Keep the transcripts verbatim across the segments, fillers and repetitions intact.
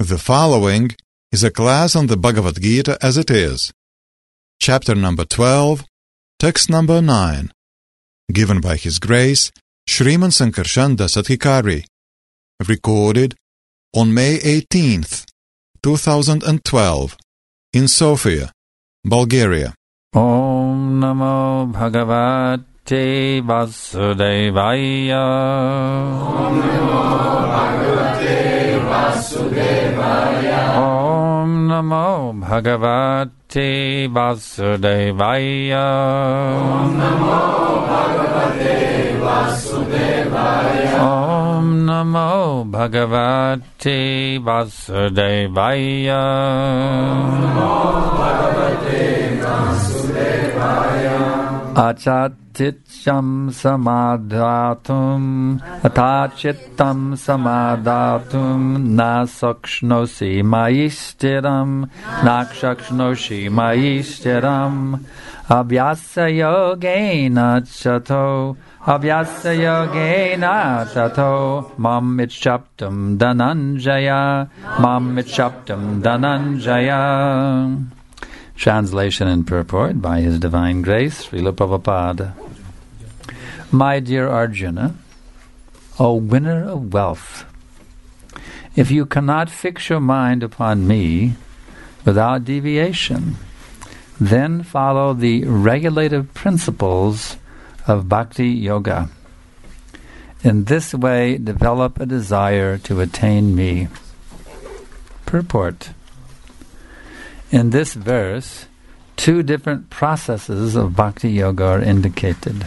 The following is a class on the Bhagavad Gita as it is. Chapter number twelve, text number nine. Given by His Grace, Sriman Sankarshan Dasadhikari. Recorded on May eighteenth, two thousand twelve, in Sofia, Bulgaria. Om Namo Bhagavate Vasudevaya. Om Namo Bhagavate Vasudevaya. Om Namo Bhagavate Vasudevaya. Om Namo Bhagavate Vasudevaya. Om Namo Bhagavate Vasudevaya. Om Namo Bhagavate Vasudevaya. Achatityam samadhatum atachittam samadhatum nasakshnosi maistiram nakshakshnosi maistiram abhyasa yogena chato abhyasa yogena chato mam ichaptam dhananjaya mam ichaptam dhananjaya. Translation and purport by His Divine Grace, Srila Prabhupada. My dear Arjuna, O winner of wealth, if you cannot fix your mind upon me without deviation, then follow the regulative principles of Bhakti Yoga. In this way, develop a desire to attain me. Purport. In this verse, two different processes of Bhakti Yoga are indicated.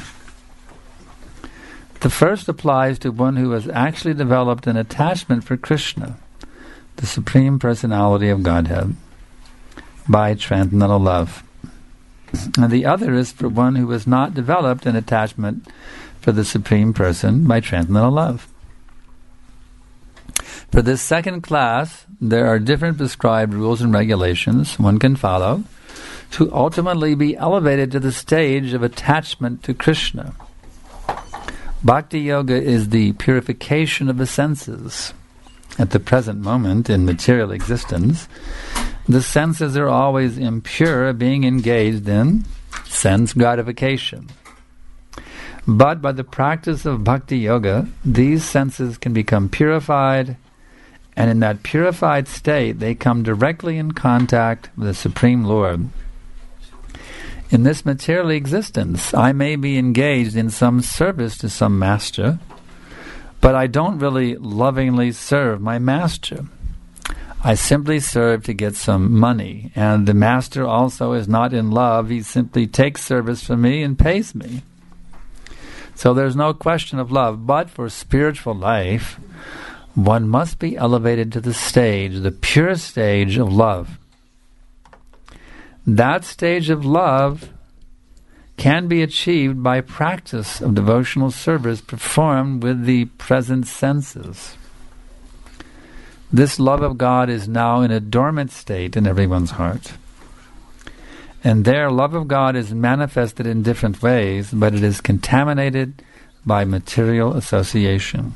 The first applies to one who has actually developed an attachment for Krishna, the Supreme Personality of Godhead, by transcendental love. And the other is for one who has not developed an attachment for the Supreme Person by transcendental love. For this second class, there are different prescribed rules and regulations one can follow to ultimately be elevated to the stage of attachment to Krishna. Bhakti Yoga is the purification of the senses. At the present moment in material existence, the senses are always impure, being engaged in sense gratification. But by the practice of Bhakti Yoga, these senses can become purified, and in that purified state, they come directly in contact with the Supreme Lord. In this material existence, I may be engaged in some service to some master, but I don't really lovingly serve my master. I simply serve to get some money, and the master also is not in love. He simply takes service from me and pays me. So there's no question of love, but for spiritual life, one must be elevated to the stage, the pure stage of love. That stage of love can be achieved by practice of devotional service performed with the present senses. This love of God is now in a dormant state in everyone's heart. And their love of God is manifested in different ways, but it is contaminated by material association.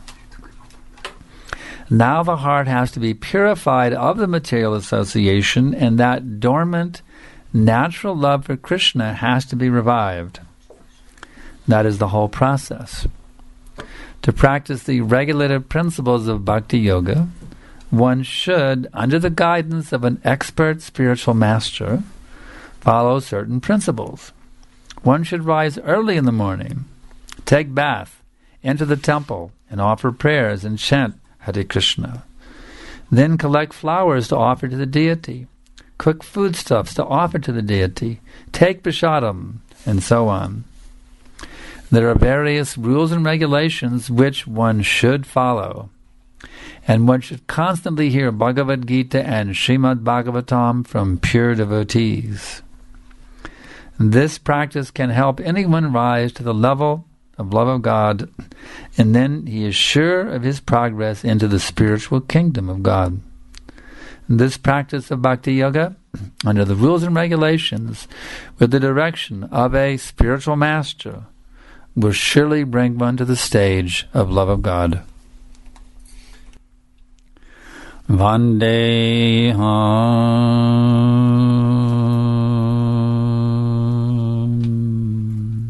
Now the heart has to be purified of the material association, and that dormant, natural love for Krishna has to be revived. That is the whole process. To practice the regulative principles of Bhakti Yoga, one should, under the guidance of an expert spiritual master, follow certain principles. One should rise early in the morning, take bath, enter the temple, and offer prayers and chant Hare Krishna. Then collect flowers to offer to the deity, cook foodstuffs to offer to the deity, take prasadam, and so on. There are various rules and regulations which one should follow, and one should constantly hear Bhagavad Gita and Srimad Bhagavatam from pure devotees. This practice can help anyone rise to the level of love of God, and then he is sure of his progress into the spiritual kingdom of God. This practice of Bhakti Yoga, under the rules and regulations, with the direction of a spiritual master, will surely bring one to the stage of love of God. Vandeham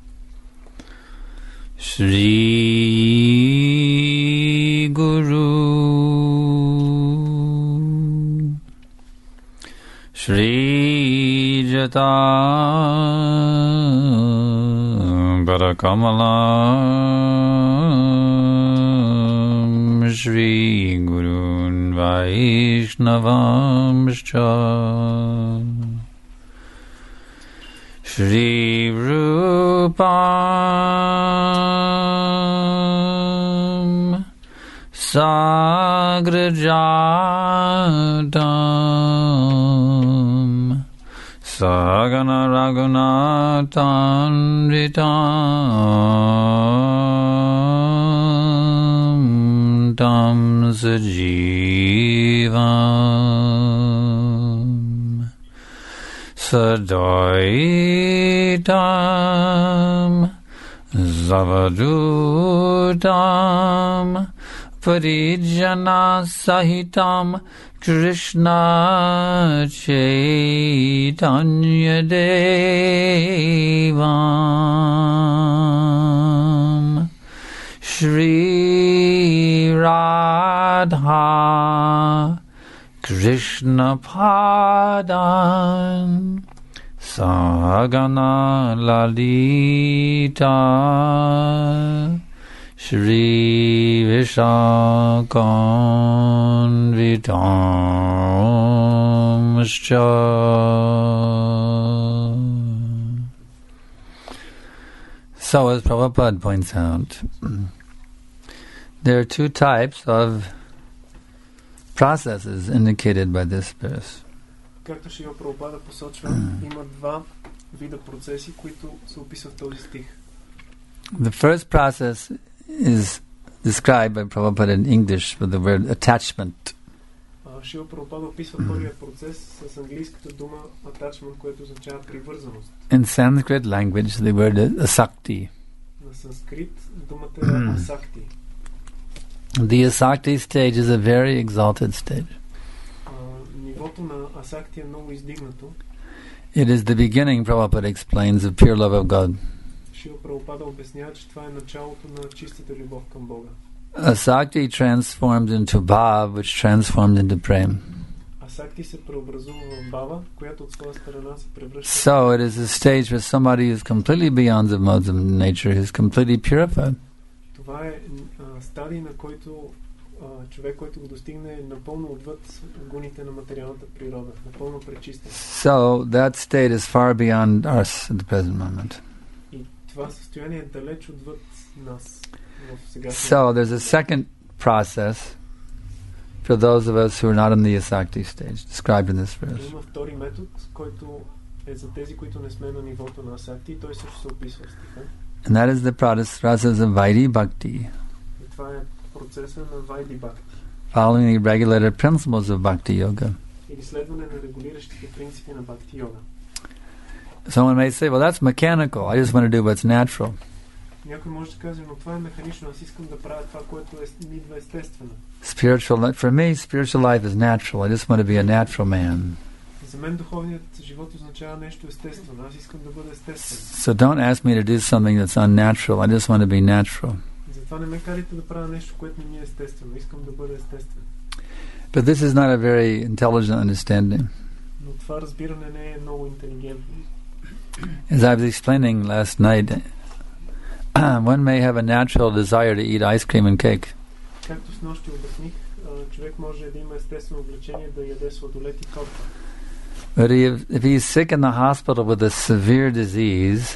Shri Guru Shri Jata Parakamalam Shri Gurun Vaishnavamscha Shri Rupam Sagrajatam Sagana Raghunathan Ritam Tam Sajivam Sadaitam Zavadutam Parijana Sahitam Krishna Chaitanya Devam Shri Radha Krishna Padan Sagana Lalita Shri Vishakam Vitamscha. So, as Prabhupada points out, there are two types of processes indicated by this verse. Както Шрила Прабхупада посочва, има два вида процеси, които се описват в този стих. The first process is described by Prabhupada in English with the word attachment. Шрила Прабхупада описва първия процес с английската дума attachment, което означава привързаност. In Sanskrit language, the word is asakti. На санскрит думата е asakti. The asakti stage is a very exalted stage. Нивото на асакти е много издигнато. It is the beginning, Prabhupada explains, of pure love of God. Шрила Прабхупада обяснява, че това е началото на чистата любов към Бога. Asakti transforms into bhav, which transforms into prem. Асакти се преобразува в бава, която от своя страна се превръща. So it is a stage where somebody is completely beyond the modes of nature, is completely purified. Това е стадий, на който човек, който го достигне, е напълно отвъд гуните на материалната природа, напълно пречистен. So that state is far beyond us at the present moment. И това състояние е далеч отвъд нас в сегашния. So there's a second process for those of us who are not in the asakti stage, described in this verse. Има втори метод, който е за тези, които не сме на нивото на асакти, и той също се описва в стиха. And that is the process of Vaidhi Bhakti. И това е процеса на Вайди Бхакти. Following the regulated principles of Bhakti Yoga. Или следване на регулиращите принципи на Бхакти Йога. Someone may say, well, that's mechanical. I just want to do what's natural. Някой може да каже, но това е механично. Аз искам да правя това, което е, ми идва естествено. Spiritual, for me, spiritual life is natural. I just want to be a natural man. За мен духовният живот означава нещо естествено. Аз искам да бъда естествен. So don't ask me to do something that's unnatural. I just want to be natural. Затова не ме карайте да правя нещо, което не ми е естествено. Искам да бъда естествен. But this is not a very intelligent understanding. Но това разбиране не е много интелигентно. As I was explaining last night, one may have a natural desire to eat ice cream and cake. Както с нощи обясних, човек може да има естествено влечение да яде сладолед и торта. But if, if he's sick in the hospital with a severe disease,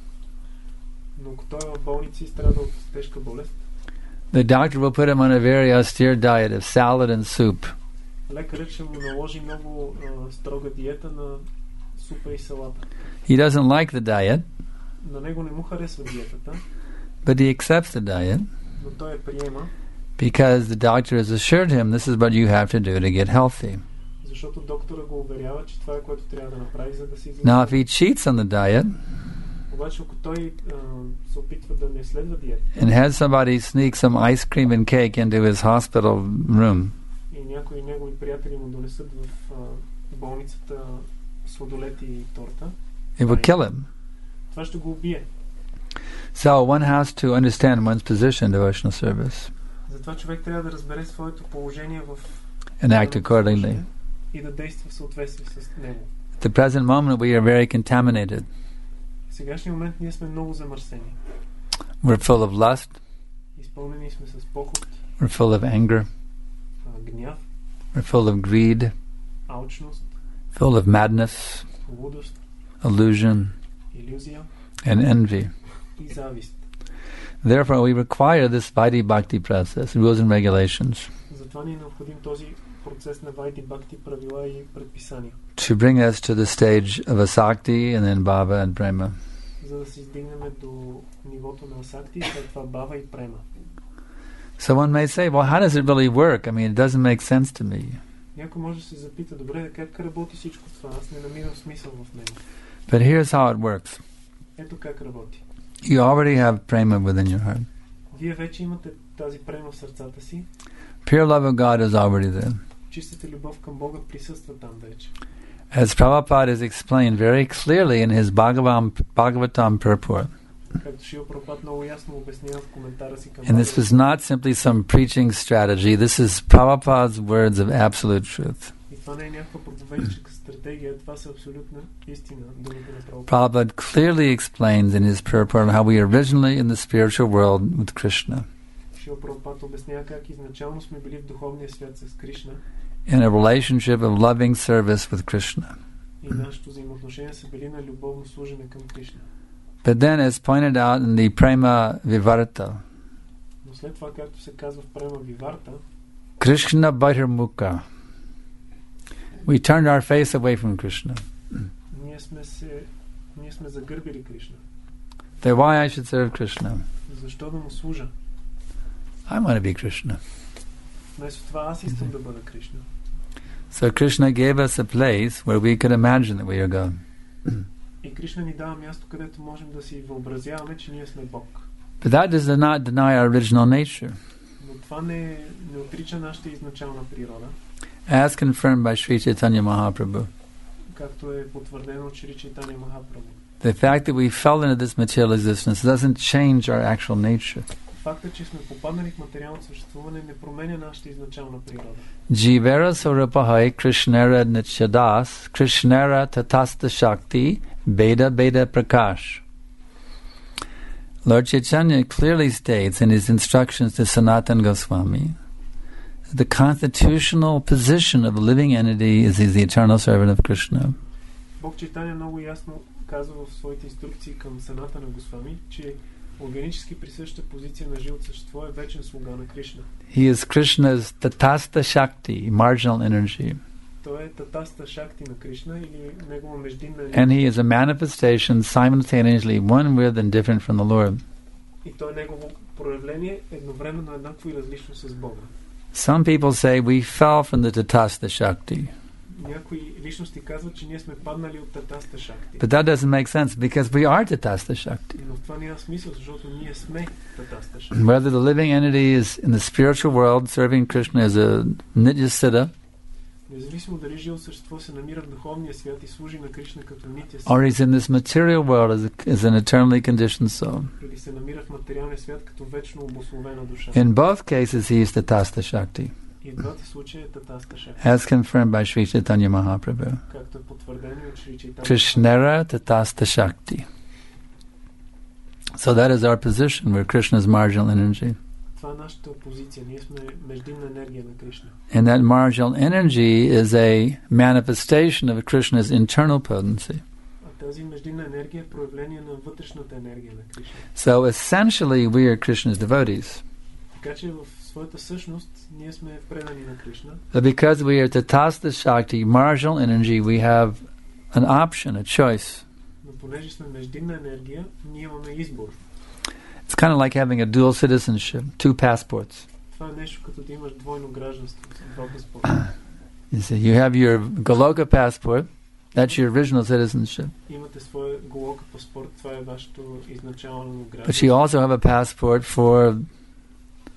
но ако той е в болница и страда от тежка болест, the doctor will put him on a very austere diet of salad and soup. Лекарът ще му наложи много uh, строга диета на супа и салата. He doesn't like the diet, на него не му харесва диетата, but he accepts the diet но той я приема, because the doctor has assured him this is what you have to do to get healthy. Защото доктора го уверява, че това е което трябва да направи, за да се излезе. Now, if he cheats on the diet, обаче ако той uh, се опитва да не следва диета, and has somebody sneak some ice cream and cake into his hospital room, и и някои негови приятели му донесат в а, болницата сладолети и торта, it will kill him. това ще го убие. So one has to understand one's position in devotional service Затова човек трябва да разбере своето положение в and act accordingly. и да действа в съответствие с него. At the present moment we are very contaminated. В сегашния момент ние сме много замърсени. We're full of lust, Изпълнени сме с похот, we're full of anger, а, гняв, we're full of greed, алчност, full of madness, лудост, illusion, илюзия and envy. и завист. Therefore we require this Vaidhi Bhakti process, rules and regulations, Затова ни е необходим този процес на Вайди Бхакти, правила и предписания, to bring us to the stage of Asakti and then Bhava and Prema. за да се издигнем до нивото на Асакти, след това Бава и Према. So one may say, well, how does it really work? I mean, it doesn't make sense to me. Някой може да се запита, добре, как работи всичко това? Аз не намирам смисъл в него. But here's how it works. Ето как работи. You already have Prema within your heart. Вие вече имате тази према в сърцата си. Pure love of God is already there. Чистата любов към Бога присъства там вече. As Prabhupada has explained very clearly in his Bhagavam, Bhagavatam purport. Както Шрила Прабхупад много ясно обяснява в коментара си към And this was not simply some preaching strategy. This is Prabhupada's words of absolute truth. И това не е някаква проповедническа стратегия, това са абсолютна истина, думите на Прабхупад. Prabhupada clearly explains in his purport how we are originally in the spiritual world with Krishna, Шрила Прабхупад обяснява как изначално сме били в духовния свят с Кришна in a relationship of loving service with Krishna. и нашето взаимоотношение са били на любовно служене към Кришна. But then, as pointed out in the Prema Vivarta, Но след това, както се казва в Према Виварта, Krishna Bhairmukha, we turned our face away from Krishna. ние сме се ние сме загърбили Кришна. Then why I should serve Krishna? Защо да му служа? I want to be Krishna. Вместо това аз искам да бъда Кришна. So Krishna gave us a place where we could imagine that we are God. И Кришна ни дава място, където можем да си въобразяваме, че ние сме Бог. But that does not deny our original nature, Но това не, не отрича нашата изначална природа, as confirmed by Sri Chaitanya Mahaprabhu. както е потвърдено от Шри Чайтаня Махапрабху. The fact that we fell into this material existence doesn't change our actual nature. Факта, че сме попаднали в материалното съществуване, не променя нашата изначална природа. Jivera Sarupahai Krishnera Nityadas Krishnera Tatasta Shakti Beda Beda Prakash. Lord Chaitanya clearly states in his instructions to Sanatana Goswami that the constitutional position of a living entity is he's the eternal servant of Krishna. Бог Чайтаня много ясно казва в своите инструкции към Санатана Госвами, че органически присъща позиция на живото същество е вечен слуга на Кришна. He is Krishna's Tatasta Shakti, marginal energy. Той е Татаста Шакти на Кришна или негова междинна And енергия. he is a manifestation simultaneously one with and different from the Lord. И то е негово проявление едновременно еднакво и различно с Бога. Some people say we fell from the Tatasta Shakti. Някои личности казват, че ние сме паднали от Татаста Шакти. But that doesn't make sense because we are Tatasta Shakti. Но това няма смисъл, защото ние сме Татаста Шакти. Whether the living entity is in the spiritual world serving Krishna as a Nityasiddha, Независимо дали живо същество се намира в духовния свят и служи на Кришна като нитя си, or he's in this material world as, a, as an eternally conditioned soul. или се намира в материалния свят като вечно обусловена душа. In both cases, he is Tatasta Shakti, И в двата случая е Татаста Шакти, as confirmed by Sri Chaitanya Mahaprabhu. както е потвърдено и от Шри Чайтаня. Krishnera Tatasta Shakti. So that is our position. We're Krishna's marginal energy. Това е нашата позиция. Ние сме междинна енергия на Кришна. And that marginal energy is a manifestation of Krishna's internal potency. А тази междинна енергия е проявление на вътрешната енергия на Кришна. So essentially, we are Krishna's devotees. Така че в своята същност ние сме предани на Кришна. But because we are Tatasta Shakti, marginal energy, we have an option, a choice. Но понеже сме междинна енергия, ние имаме избор. It's kind of like having a dual citizenship, two passports. Това е нещо като да имаш двойно гражданство, два паспорта. You see, you have your Goloka passport, that's your original citizenship. Имате своя Голока паспорт, това е вашето изначално But you гражданство. also have a passport for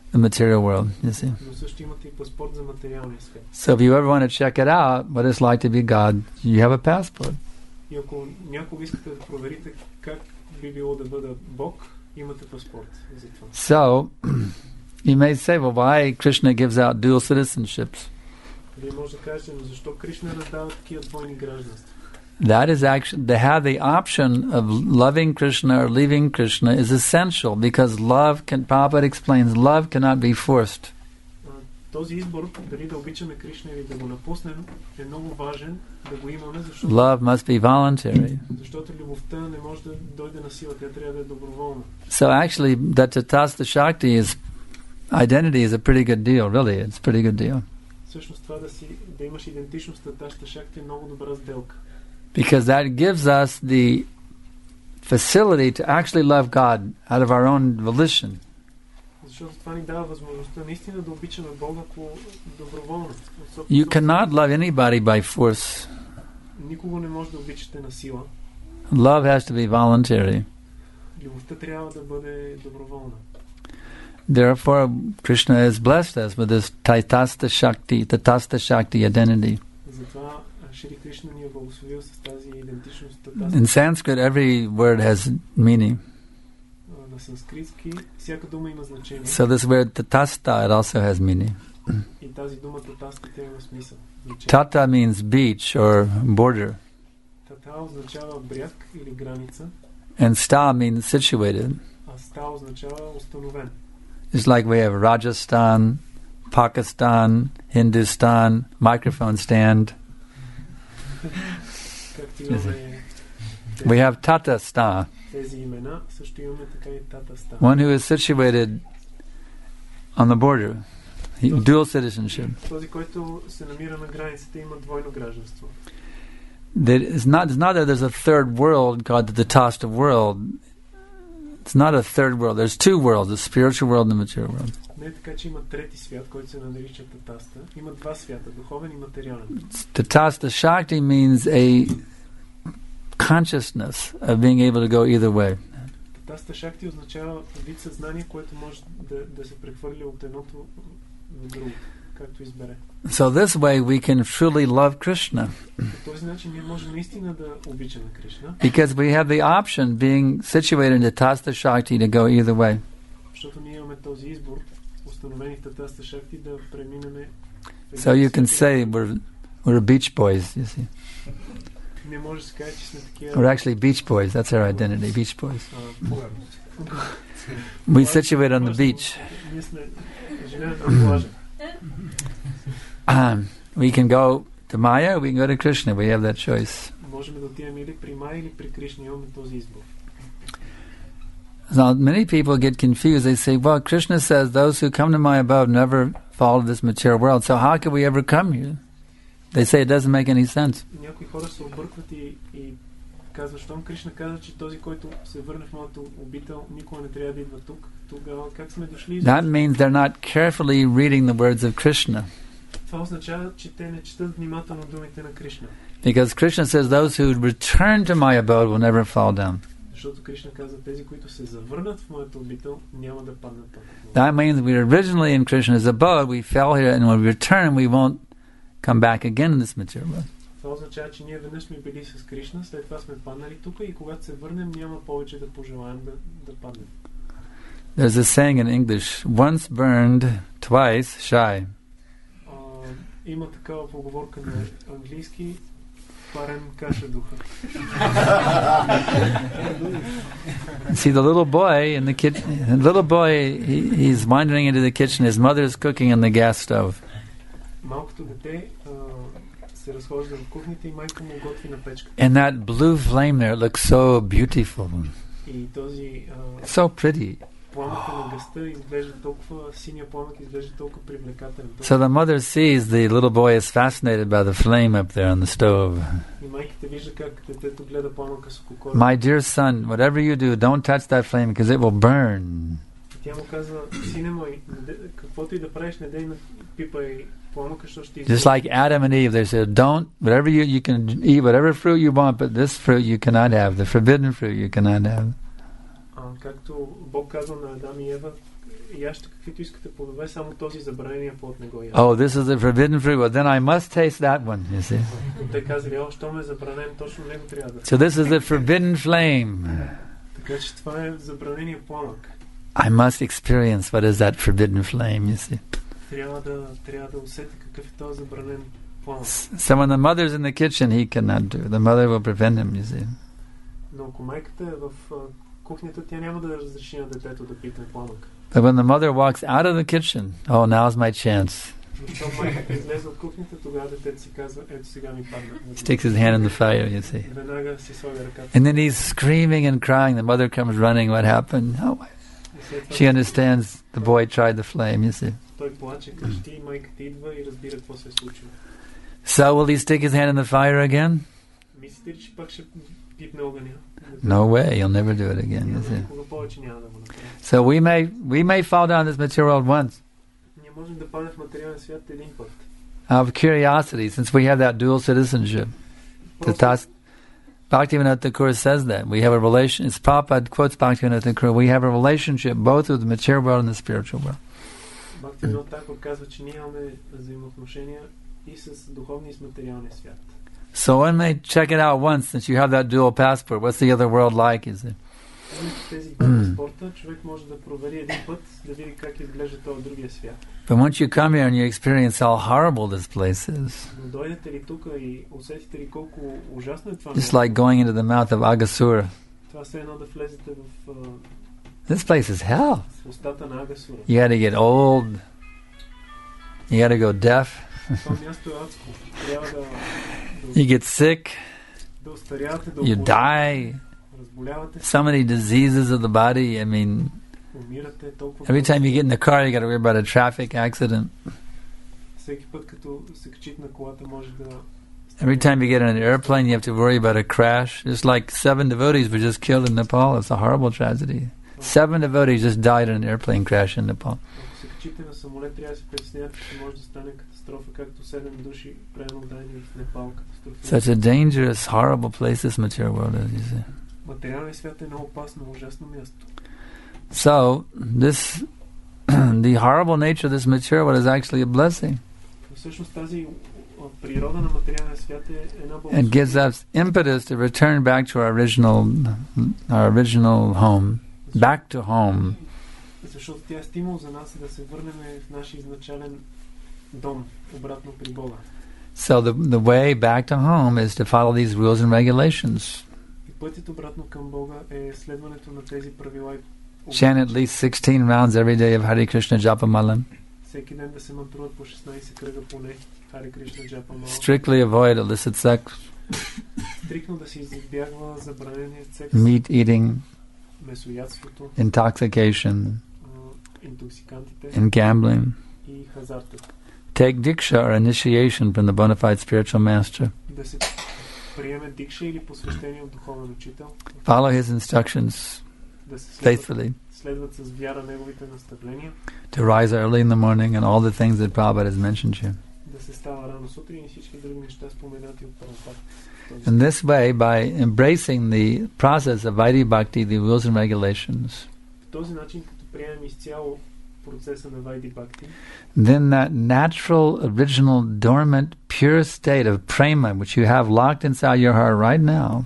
the material world, you see. Но също имате и паспорт за материалния свят. So if you ever want to check it out, what it's like to be God, you have a passport. И ако някога искате да проверите как би било да бъда Бог, имате паспорт за това. So, you may say, well, why Krishna gives out dual citizenships? Вие може да кажете, но защо Кришна раздава такива двойни гражданства? That is actually, to have the option of loving Krishna or leaving Krishna is essential, because love can, Prabhupada explains, love cannot be forced. Този избор, дали да обичаме Кришна или да го напуснем, е много важен да го имаме, защото, Love must be voluntary. защото любовта не може да дойде на сила, тя трябва да е доброволна. So actually, that Tatastha Shakti is, identity is a pretty good deal, really, it's a pretty good deal. Всъщност това да, си, да имаш идентичност на Татастha Shakti е много добра сделка. Because that gives us the facility to actually love God out of our own volition. Защото това ни дава възможността наистина да обичаме Бога по доброволност. You cannot love anybody by force. Никого не може да обичате на сила. Love has to be voluntary. Любовта трябва да бъде доброволна. Therefore, Krishna has blessed us with this Tatastha Shakti, Tatastha Shakti identity. Затова Шри Кришна ни е благословил с тази идентичност. In Sanskrit, every word has meaning. На санскритски всяка дума има значение. So this word Tatastha, it also has meaning. И тази дума Татаста тя има смисъл. Tata means beach or border. Тата означава бряг или граница. And sta means situated. А ста означава установен. It's like we have Rajasthan, Pakistan, Hindustan, microphone stand. Както имаме We have Tatastha, тези имена, също имаме така и Татаста. one who is situated on the border, He- dual citizenship. Този, който се намира на границата, има двойно гражданство. That it's not, it's not that there's a third world called the Tatastha world. It's not a third world. There's two worlds, the spiritual world and the material world. Не е така, че има трети свят, който се нарича Татаста. Има два свята, духовен и материален. Tatastha Shakti means a consciousness of being able to go either way. Татаста Шакти означава вид съзнание, което може да, да се прехвърли от едното в друго, както избере. So this way we can truly love Krishna, По този начин ние можем наистина да обичаме Кришна, because we have the option, being situated in Tatastha Shakti, to go either way. защото ние имаме този избор, установени в Татаста Шакти, да преминеме. So you can say we're we're beach boys, you see. Не може да се каже, че сме такива. We're actually beach boys. That's our identity, beach boys. а, We situate on the beach. Ние сме живеем на плажа. Um, we can go to Maya, or we can go to Krishna. We have that choice. Можем да отидем или при Майя, или при Кришна. Имаме този избор. Now, many people get confused. They say, well, Krishna says those who come to my abode never fall to this material world. So how can we ever come here? They say it doesn't make any sense. Някои хора се объркват и, и казват, щом Кришна казва, че този, който се върне в моето обител, никога не трябва да идва тук. Тогава как сме дошли? That means they're not carefully reading the words of Krishna. Това означава, че те не четат внимателно думите на Кришна. Because Krishna says those who return to my abode will never fall down. Защото Кришна казва, тези, които се завърнат в моето обител, няма да паднат там. That means we were originally in Krishna's abode, we fell here, and when we return, we won't come back again in this material world. Това означава, че ние веднъж сме били с Кришна, след това сме паднали тук и когато се върнем, няма повече да пожелаем да, да паднем. There's a saying in English, once burned, twice shy. А, има такава поговорка на английски, парен каша духа. See the little boy in the kitchen. The little boy, he, he's wandering into the kitchen. His mother is cooking on the gas stove. Малкото дете а, се разхожда в кухнята и майка му готви на печка. And that blue flame there looks so beautiful, И този а, so pretty. пламъка на гъста изглежда толкова, синия пламък изглежда толкова привлекателен. So the mother sees the little boy is fascinated by the flame up there on the stove. И майките вижда как детето гледа пламъка с ококора. My dear son, whatever you do, don't touch that flame because it will burn. И тя му казва, сине мой, каквото и да правиш, не дей на пипай пламъка, защото ще Just like Adam and Eve, they said, don't, whatever you, you can eat whatever fruit you want, but this fruit you cannot have, the forbidden fruit you cannot have. А, както Бог казва на Адам и Ева, яжте каквито искате плодове, само този забранения плод не го яжте. Oh, this is the forbidden fruit. Well, then I must taste that one, you see. Те казали, о, що ме забранен, точно него трябва да. So this is the forbidden flame. Така че това е забранения пламък. I must experience what is that forbidden flame, you see. Трябва да, трябва да усети какъв е този забранен пламък. So when the mother's in the kitchen, he cannot do. The mother will prevent him, you see. Но ако майката е в кухнята, тя няма да разреши на детето да пипне пламък. But when the mother walks out of the kitchen, oh, now's my chance. Защото майката излезе от кухнята, тогава детето си казва, ето сега ми падна. Sticks his hand in the fire, you see. Веднага си слага ръката. And then he's screaming and crying. The mother comes running. What happened? Oh, she understands the boy tried the flame, you see. Той плаче, крещи, и майката идва и разбира какво се е случило. So will he stick his hand in the fire again? Мислите ли, че пак ще пипне огъня? No way, he'll never do it again, you see. Никога повече няма да го направи. So we may we may fall down this material world once. Ние можем да паднем в материален свят един път. Out of curiosity, since we have that dual citizenship. The Tas- Bhaktivinoda Thakur says that. We have a relation, it's Prabhupada quotes Bhaktivinoda Thakur, we have a relationship both with the material world and the spiritual world. Бхактивинода Такур казва, че ние имаме взаимоотношения и с духовния и с материалния свят. So one may check it out once, since you have that dual passport. What's the other world like, is it? Тези два паспорта човек може да провери един път, да види как изглежда този другия свят. But once you come here and you experience how horrible this place is, Но дойдете ли тук и усетите ли колко ужасно е това? it's like going into the mouth of Aghasura. Това е едно да влезете в This place is hell. устата на Агасура. You got to get old. You got to go deaf. Това място е адско. Трябва да, You get sick. да устарявате, да You die. разболявате. So many diseases of the body. I mean, умирате толкова. every time you get in the car, you got to worry about a traffic accident. Всеки път, като се качите на колата, може да. Every time you get on an airplane, you have to worry about a crash. Just like seven devotees were just killed in Nepal. It's a horrible tragedy. Seven devotees just died in an airplane crash in Nepal. Ако се качите на самолет, трябва да се притеснявате, че може да стане катастрофа, както седем души правилно дайни в Непал. Such a dangerous, horrible place this material world is, you see. Материалният свят е много опасно, ужасно място. So, this, the horrible nature of this material world is actually a blessing. Всъщност тази природа на материалния свят е една It gives us impetus to return back to our original, our original home, back to home. Защото тя е стимул за нас да се върнем в нашия изначален дом, обратно при Бога. So the the way back to home is to follow these rules and regulations. И пътят обратно към Бога е следването на тези правила и Chant at least sixteen rounds every day of Hare Krishna Japamalam. всеки ден да се мантруват по шестнайсет кръга поне Hare Krishna Japamala. Strictly avoid illicit sex, Стрикно да се избягва забраненият секс, meat eating, месоядството, intoxication, интоксикантите and gambling. и хазарта. Take diksha or initiation from the bona fide spiritual master. Да се приеме дикша или посвещение от духовен учител. Follow his instructions Да се следват, faithfully. следват с вяра неговите наставления. To rise early in the morning and all the things that Prabhupada has mentioned here. Да се става рано сутрин и всички други неща споменати от Прабхупада. In this way, by embracing the process of Vaidhi Bhakti, the rules and regulations, В този начин, като приемем изцяло процеса на Вайди Бхакти, then that natural, original, dormant, pure state of prema, which you have locked inside your heart right now,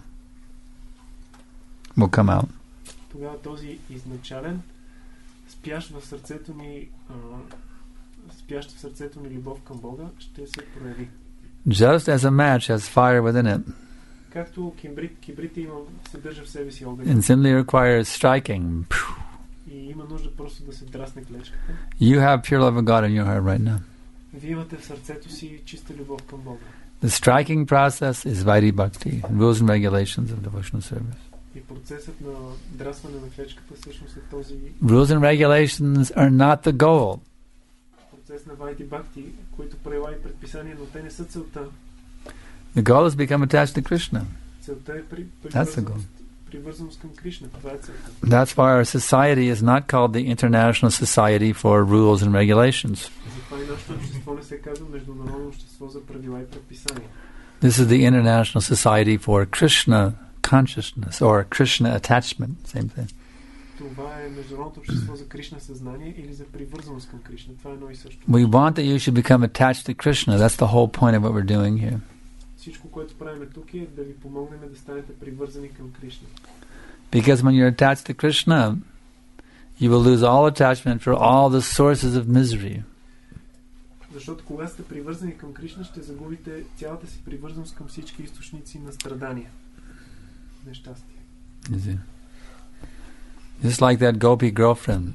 will come out. тогава този изначален, спящ в сърцето ни, а, спящ в сърцето ни любов към Бога, ще се прояви. Just as a match has fire within it, Както кибрит, кибрит има, съдържа в себе си огън and simply requires striking, и има нужда просто да се драсне клечката, you have pure love of God in your heart right now. вие имате в сърцето си чиста любов към Бога. The striking process is Vaidhi Bhakti, rules and regulations of devotional service. И процесът на драсване на клечката всъщност е този Rules and regulations are not the goal. процес на Вайди Бхакти, които правила и предписания, но те не са целта. The goal is to become attached to Krishna. Целта е при, That's the goal. привързаност, привързаност към Кришна. Това е целта. That's why our society is not called the International Society for Rules and Regulations. Затова и нашето общество не се казва Международно общество за правила и предписания. This is the International Society for Krishna Consciousness or Krishna Attachment, same thing. това е международното общество за Кришна съзнание или за привързаност към Кришна. Това е едно и също. We want that you should become attached to Krishna. That's the whole point of what we're doing here. Всичко, което правим тук е да ви помогнем да станете привързани към Кришна. Because when you're attached to Krishna, you will lose all attachment for all the sources of misery. Защото когато сте привързани към Кришна, ще загубите цялата си привързаност към всички източници на страдания, нещастие. Just like that Gopi girlfriend.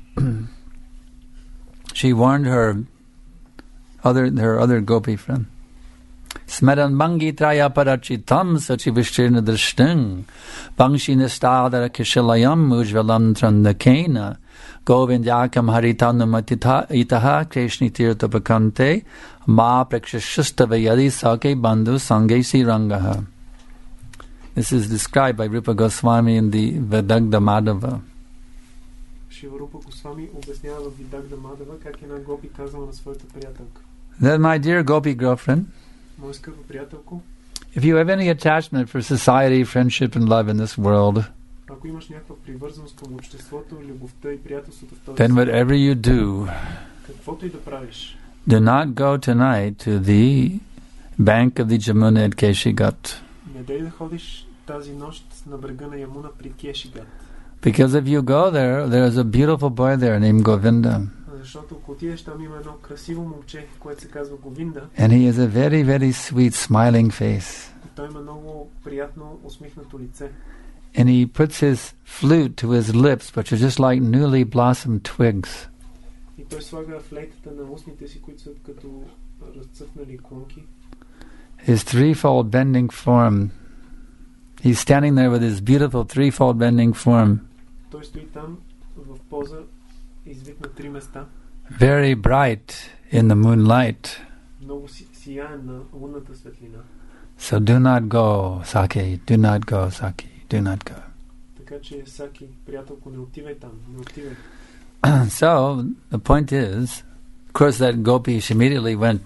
She warned her other her other Gopi friend. Smeran mangi traya parachitam sachi vishtirna drishting bangshi nistadara kishilayam ujvalam trandakena govindyakam haritanam itaha krishni tirtapakante ma prakshishustava yadi sake bandhu sange sirangaha. This is described by Rupa Goswami in the Vidagdha Madhava. Шива Рупа Госвами обяснява в Видагда Мадава как една гопи казала на своята приятелка. Then, my dear Gopi girlfriend, моя скъпа приятелко, if you have any attachment for society, friendship and love in this world, ако имаш някаква привързаност към обществото, любовта и приятелството в този then whatever you do, каквото и да правиш, do not go tonight to the bank of the Jamuna at Keshigat. Не дай да ходиш тази нощ на брега на Ямуна при Кешигат. Because if you go there, there is a beautiful boy there named Govinda. Защото ако отидеш там има едно красиво момче, което се казва Говинда. And he has a very, very sweet smiling face. И той има много приятно усмихнато лице. And he puts his flute to his lips, which are just like newly blossomed twigs. И той слага флейтата на устните си, които са като разцъфнали клонки. His threefold bending form. He's standing there with his beautiful threefold bending form. Той стои там в поза, извит на три места. Very bright in the moonlight. Много сияен на лунната светлина. So do not go, Saki. Do not go, Saki. Do not go. Така че, Саки, приятелко, не отивай там. Не отивай. So the point is, of course, that gopi, she immediately went.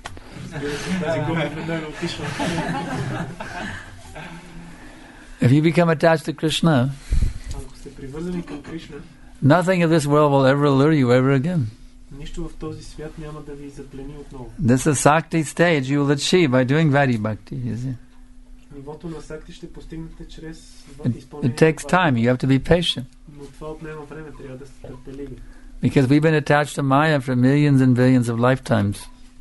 If you become attached to Krishna, nothing of this world will ever lure you ever again. This is Sakti stage you will achieve by doing Vaidhi Bhakti. You see? It, it takes time. You have to be patient. Because we've been attached to Maya for millions and billions of lifetimes.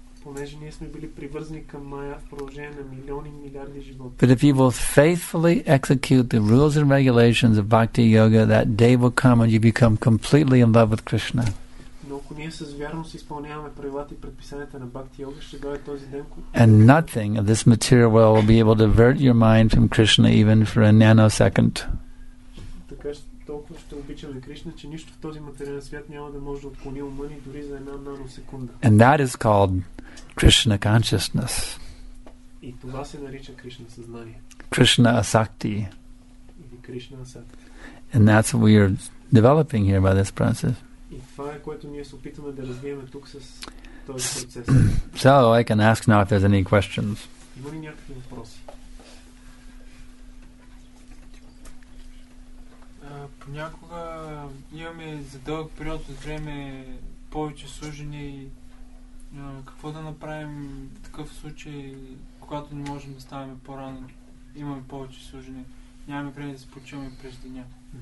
But if you will faithfully execute the rules and regulations of Bhakti Yoga, that day will come when you become completely in love with Krishna. And nothing of this material world will be able to divert your mind from Krishna even for a nanosecond. And that is called Krishna consciousness. Krishna asakti. And that's what we are developing here by this process. So I can ask now if there's any questions. Понякога имаме за дълъг период от време повече служени. Какво да направим в такъв случай, когато не можем да ставаме по-рано? Имаме повече служени. Нямаме време да се почиваме през деня.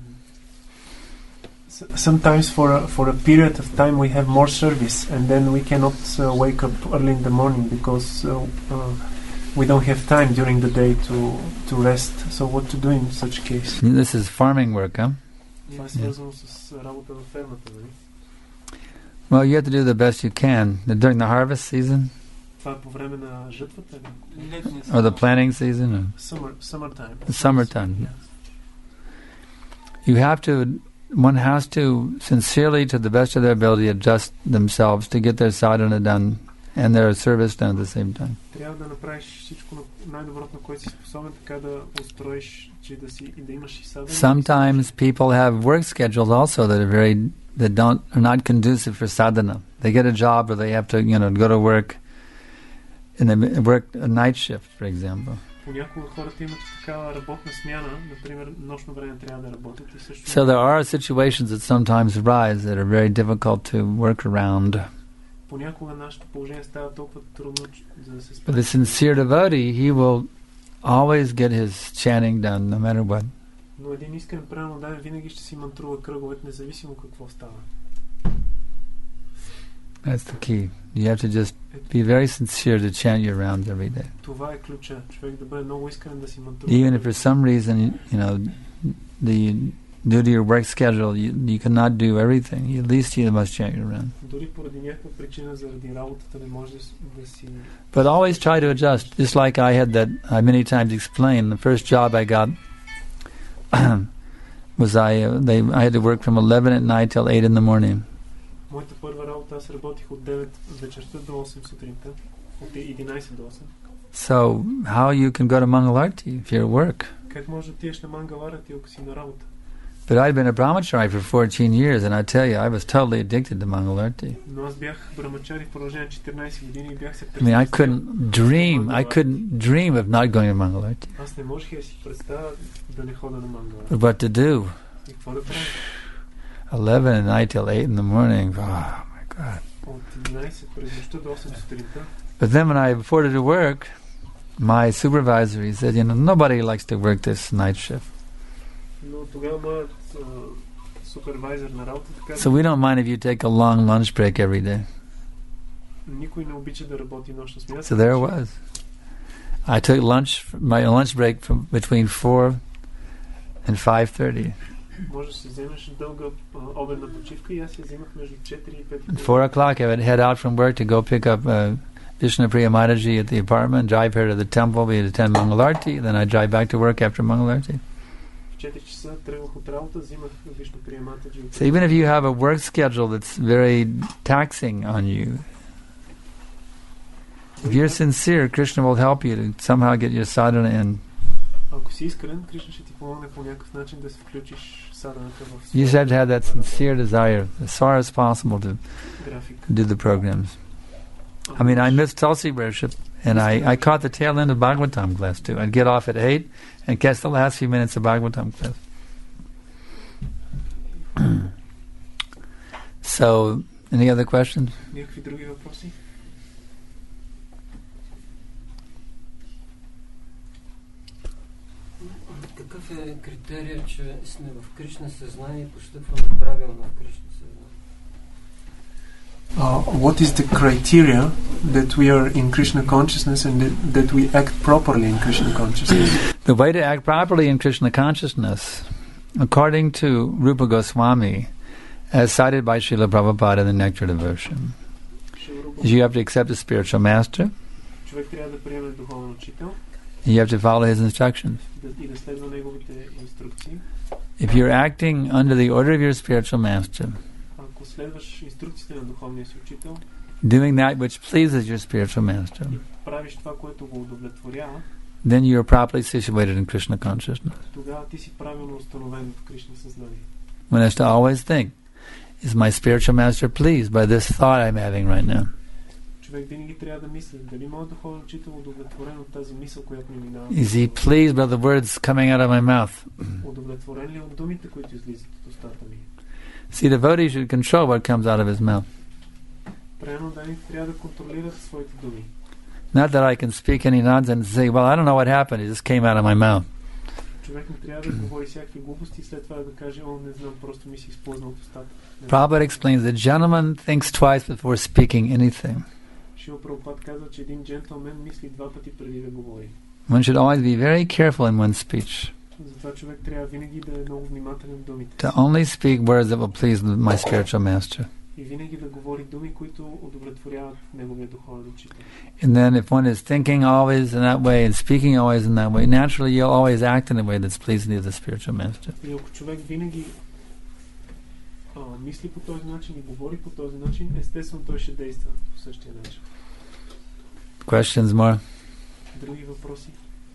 Sometimes for a, for a period of time we have more service and then we cannot uh, wake up early in the morning because uh, uh, we don't have time during the day to to rest. So what to do in such case? This is farming work, huh? Yeah. Well, you have to do the best you can during the harvest season, or the planting season, or summer summertime. The summertime. Yes. You have to. One has to sincerely, to the best of their ability, adjust themselves to get their sadhana done and their service done at the same time. Sometimes people have work schedules also that are very that don't are not conducive for sadhana. They get a job or they have to, you know, go to work and they work a night shift, for example. Понякога хората имат такава работна смяна, например, нощно време трябва да работят и също... So there are situations that sometimes arise that are very difficult to work around. Понякога нашето положение става толкова трудно, за да се But справи. the sincere devotee, he will always get his chanting done, no matter what. Но един искрен преданен винаги ще си мантрува кръговете, независимо какво става. That's the key. You have to just be very sincere to chant your rounds every day. Това е ключа. Човек да бъде много искрен да си мантрува. Even if for some reason, you know, the due to your work schedule, you, you cannot do everything. At least you must chant your round. Дори поради някаква причина, заради работата, не може да, с- да си... But always try to adjust. Just like I had that, I many times explained, the first job I got was I, uh, they, I had to work from eleven at night till eight in the morning. Моята първа работа, аз работих от девет вечерта до осем сутринта. От единайсет до осем. So how you can go to Mangalarti if you're at work? Как може да отидеш на Мангаларати, ако си на работа? But I'd been a brahmachari for fourteen years, and I tell you, I was totally addicted to Mangalarti. Но аз бях брамачари в продължение на четиринайсет години и бях се I mean, I couldn't dream, I couldn't dream of not going to Mangalarti. Аз не можех да си представя да не хода на Мангаларати. But what to do? И какво да правя? eleven at night till eight in the morning. Oh, my God. От единайсет през нощта до осем сутринта. But then when I reported to work, my supervisor, he said, you know, nobody likes to work this night shift. Но тогава моят а, супервайзър на работата каза, So we don't mind if you take a long lunch break every day. никой не обича да работи нощна смяна. So there it was. I took lunch, my lunch break from between four and five thirty. Може да се вземеш дълга а, обедна почивка и аз я взимах между четири и пет. At four o'clock, I would head out from work to go pick up uh, Vishnupriya Mataji at the apartment, drive her to the temple, we'd attend Mangalarti, then I'd drive back to work after Mangalarti. В четири часа тръгвах от работа, взимах Вишну Приематаджи. So even if you have a work schedule that's very taxing on you, if you're sincere, Krishna will help you to somehow get your sadhana in. Ако си искрен, Кришна ще ти помогне по някакъв начин да се включиш саданата в You just have to have that sincere desire, as far as possible, to график. do the programs. I mean, I missed Tulsi worship, and I, I caught the tail end of Bhagavatam class too. I'd get off at eight and catch the last few minutes of Bhagavatam class. So, any other questions? Някакви други въпроси? Какъв е критерия, че сме в Кришна съзнание и постъпваме правилно в Кришна съзнание? Uh, what is the criteria that we are in Krishna consciousness and that, that we act properly in Krishna consciousness? The way to act properly in Krishna consciousness, according to Rupa Goswami, as cited by Srila Prabhupada in the Nectar Devotion, is you have to accept a spiritual master, Човек трябва да приеме духовен учител you have to follow his instructions. да, и да следва неговите инструкции. If you're acting under the order of your spiritual master, Ако следваш инструкциите на духовния си учител, doing that which pleases your spiritual master, и правиш това, което го удовлетворява, then you are properly situated in Krishna consciousness. тогава ти си правилно установен в Кришна съзнание. One has to always think, is my spiritual master pleased by this thought I'm having right now? Човек винаги трябва да мисли, дали моят духовен учител е удовлетворен от тази мисъл, която ми минава. Is he pleased by the words coming out of my mouth? Удовлетворен ли от думите, които излизат от устата ми? See, the devotee should control what comes out of his mouth. Правилно да трябва да контролират своите думи. Not that I can speak any nonsense and say, well, I don't know what happened, it just came out of my mouth. Човек не трябва да говори всякакви глупости и след това да каже, о, не знам, просто ми си изплъзна от устата. Prabhupada explains that gentleman thinks twice before speaking anything. Шила Прабхупад казва, че един джентлмен мисли два пъти преди да говори. One should always be very careful in one's speech, Затова човек трябва винаги да е много внимателен в думите. to only speak words that will please my spiritual master. И винаги да говори думи, които удовлетворяват неговия духовен учител. And then if one is thinking always in that way and speaking always in that way, naturally you'll always act in a way that's pleasing to the spiritual master. И ако човек винаги а, мисли по този начин и говори по този начин, естествено той ще действа по същия начин. Questions more? Други въпроси?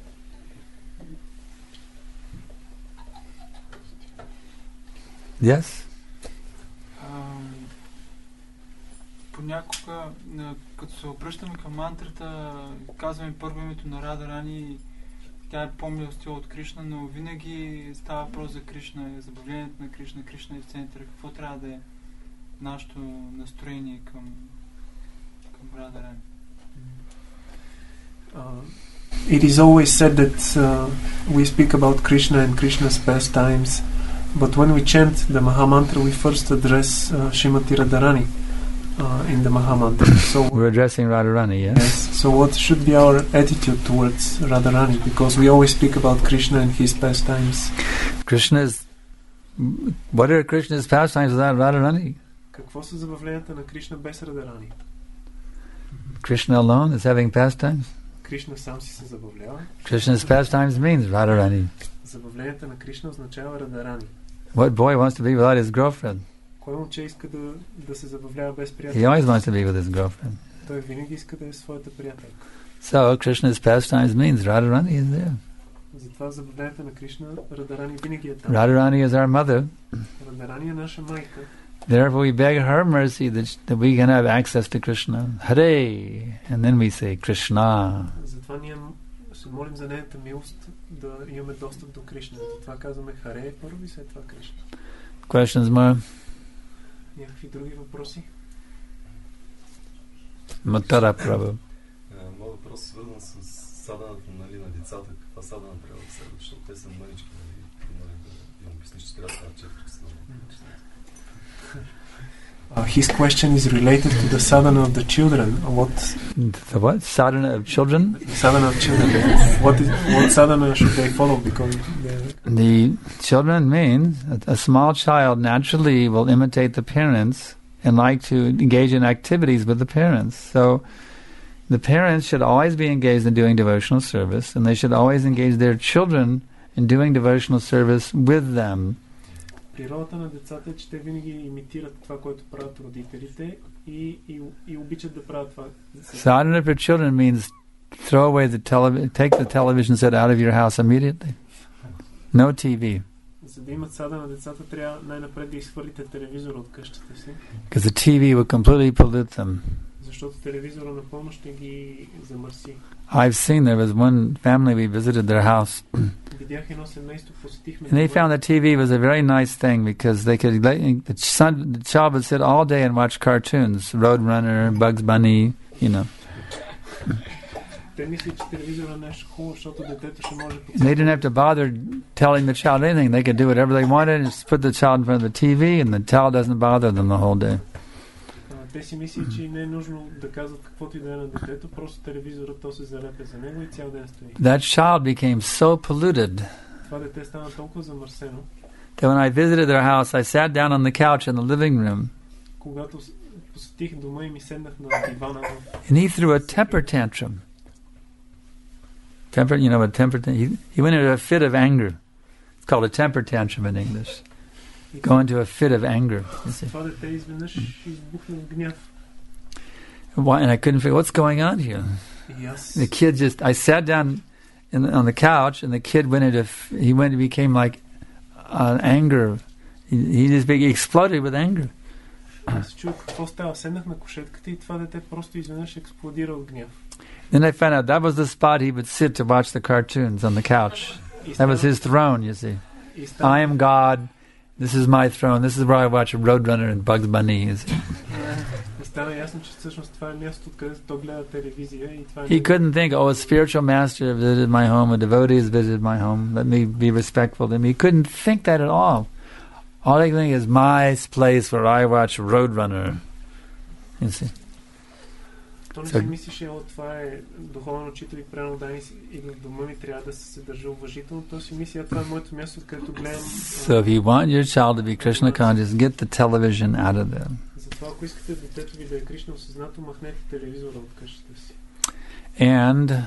Yes? Ам, понякога, а, като се обръщаме към мантрата, казваме първо името на Рада Рани тя е по-милостива от Кришна, но винаги става въпрос за Кришна, забавлението на Кришна, Кришна е в центъра. Какво трябва да е нашето настроение към, към Радарани? Uh, it is always said that uh, we speak about Krishna and Krishna's pastimes, but when we chant the Mahamantra, we first address uh, Srimati Radharani uh, in the Mahamantra. So We're addressing Radharani, yes? yes. So what should be our attitude towards Radharani? Because we always speak about Krishna and his pastimes. Krishna's... What are Krishna's pastimes without Radharani? Какво са забавленията на Кришна без Радарани? Krishna alone is having pastimes? Кришна сам си се забавлява. Krishna's pastimes means Radharani. Забавленията на Кришна означава Радарани. What boy wants to be without his girlfriend? Кой момче иска да, да се забавлява без He приятел? always wants to be with his girlfriend. Той винаги иска да е своята приятелка. So Krishna's pastimes means Radharani is there. Затова забавленията на Кришна, Радарани винаги е там. Radharani is our mother. Радарани е наша майка. Therefore we beg her mercy that, that we can have access to Krishna. Hare! And then we say Krishna. Затова ние се молим за нейната милост да имаме достъп до Кришна. Затова казваме Харе първо и след това Кришна. Questions more? Някакви други въпроси? Матара Прабhu. Моят въпрос е свързан с саданата, нали, на децата. Каква садана трябва да следва, защото те са мънички, нали, да им обясниш, че трябва да стават четири часа. Uh, his question is related to the sadhana of the children. What The what? Sadhana of children? sadhana of children? What is what sadhana should they follow? Because The children means a, a small child naturally will imitate the parents and like to engage in activities with the parents. So the parents should always be engaged in doing devotional service, and they should always engage their children in doing devotional service with them. природата на децата е, че те винаги имитират това, което правят родителите и, и, и обичат да правят това. Sadhana for children means throw away the television, take the television set out of your house immediately. No T V. За да имат сада на децата, трябва най-напред да изхвърлите телевизора от къщата си. Because the T V will completely pollute them. Защото телевизора напълно ще ги замърси. I've seen there was one family we visited their house. Видях едно семейство, посетихме. And they found the T V was a very nice thing because they could the son the child would sit all day and watch cartoons, Roadrunner, Bugs Bunny, you know. Те мислят, че телевизора е нещо хубаво, защото детето ще може. And they didn't have to bother telling the child anything. They could do whatever they wanted and just put the child in front of the T V and the child doesn't bother them the whole day. Те си мислят, че не е нужно да казват каквото и да е на детето, просто телевизора то се залепя за него и цял ден стои. That child became so polluted Това дете стана толкова замърсено. That when I visited their house, I sat down on the couch in the living room. Когато посетих дома и ми седнах на дивана. And he threw a temper tantrum. Temper, you know what temper tantrum? He, he went into a fit of anger. It's called a temper tantrum in English. Go into a fit of anger. Това дете изведнъж избухна в гняв. Why? And I couldn't figure what's going on here. The kid just. I sat down in, on the couch, and the kid went into. He went. Became like uh, anger. He, he just he exploded with anger. Аз чух какво става. Седнах на кушетката и това дете просто изведнъж експлодира от гняв. Then I found out that was the spot he would sit to watch the cartoons on the couch. That was his throne, you see. I am God. This is my throne. This is where I watch Roadrunner and Bugs Bunny. You see. Стана ясно, че всъщност това е мястото, където той гледа телевизия и това е. He couldn't think, oh, a spiritual master visited my home, a devotee has visited my home. Let me be respectful to him. He couldn't think that at all. All he could think is my place where I watch Roadrunner. You see. То не си мислеше, о, това е духовен учител и прямо да и в дома ми трябва да се държа уважително. То си мисля, това е моето място, където гледам. So if you want your child to be Krishna conscious, get the television out of them. Затова, ако искате детето ви да е Кришна осъзнато, махнете телевизора от къщата си. And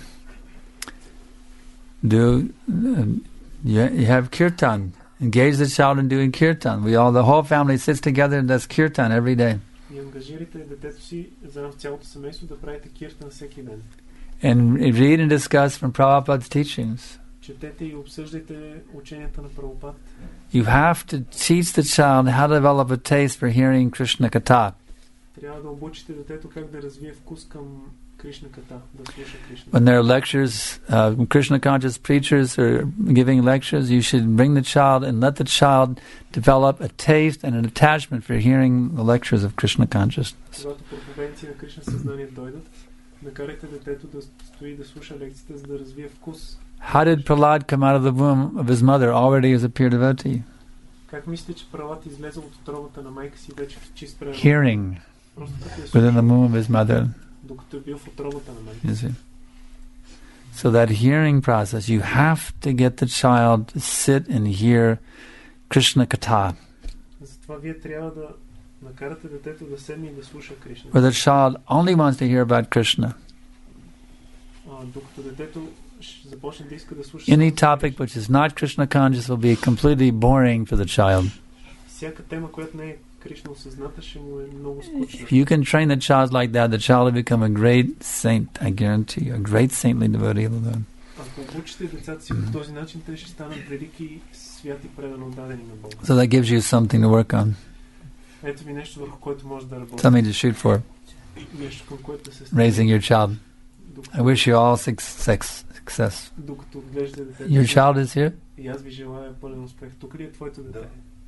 do uh, you, you have kirtan. Engage the child in doing kirtan. We all, the whole family sits together and does kirtan every day. И ангажирайте детето си, заедно с цялото семейство, да правите киртан всеки ден. And read and discuss from Prabhupada's teachings. Четете и обсъждайте ученията на Прабхупад. You have to teach the child how to develop a taste for hearing Krishna Katha. Трябва да обучите детето как да развие вкус към, Кришна ката, да слуша Кришна. When there are lectures, uh, Krishna conscious preachers are giving lectures, you should bring the child and let the child develop a taste and an attachment for hearing the lectures of Krishna consciousness. Когато проповедници на Кришна съзнание дойдат, накарайте детето да стои да слуша лекциите, за да развие вкус. How did Prahlad come out of the womb of his mother already as a pure devotee? Как мислите, че Пралад излезе от утробата на майка си вече в чист преданен? Hearing Просто като е within the слушал, womb of his mother. докато е бил в утробата на майка You си. see. So that hearing process, you have to get the child to sit and hear Krishna Katha, Затова вие трябва да накарате детето да седне и да слуша Кришна. where the child only wants to hear about Krishna. А, докато детето ще започне да иска да слуша Any само topic which is not Krishna conscious will be completely boring for the child. всяка тема, която не е Кришна осъзната, ще му е много скучна. If you can train the child like that, the child will become a great saint, I guarantee you, a great saintly devotee of the Lord. Ако обучите децата си по този начин, те ще станат велики, святи, предано отдадени на Бога. So that gives you something to work on, Ето ви нещо, върху което може да работи. something to shoot for, Нещо, към което да се стремите. raising your child. I Докато, wish you all success. success. докато отглеждате детето. Your child is here? И аз ви желая пълен успех. Тук ли е твоето дете?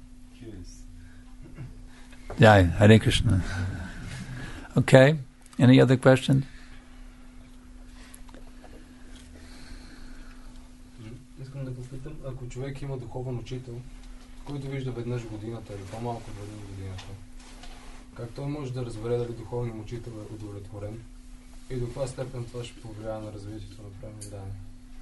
Yeah, Hare Krishna. Okay, any other questions? Искам да попитам, ако човек има духовен учител, който вижда веднъж годината или по-малко от веднъж годината, как той може да разбере дали духовният учител е удовлетворен и до каква степен това ще повлияе на развитието на праведание?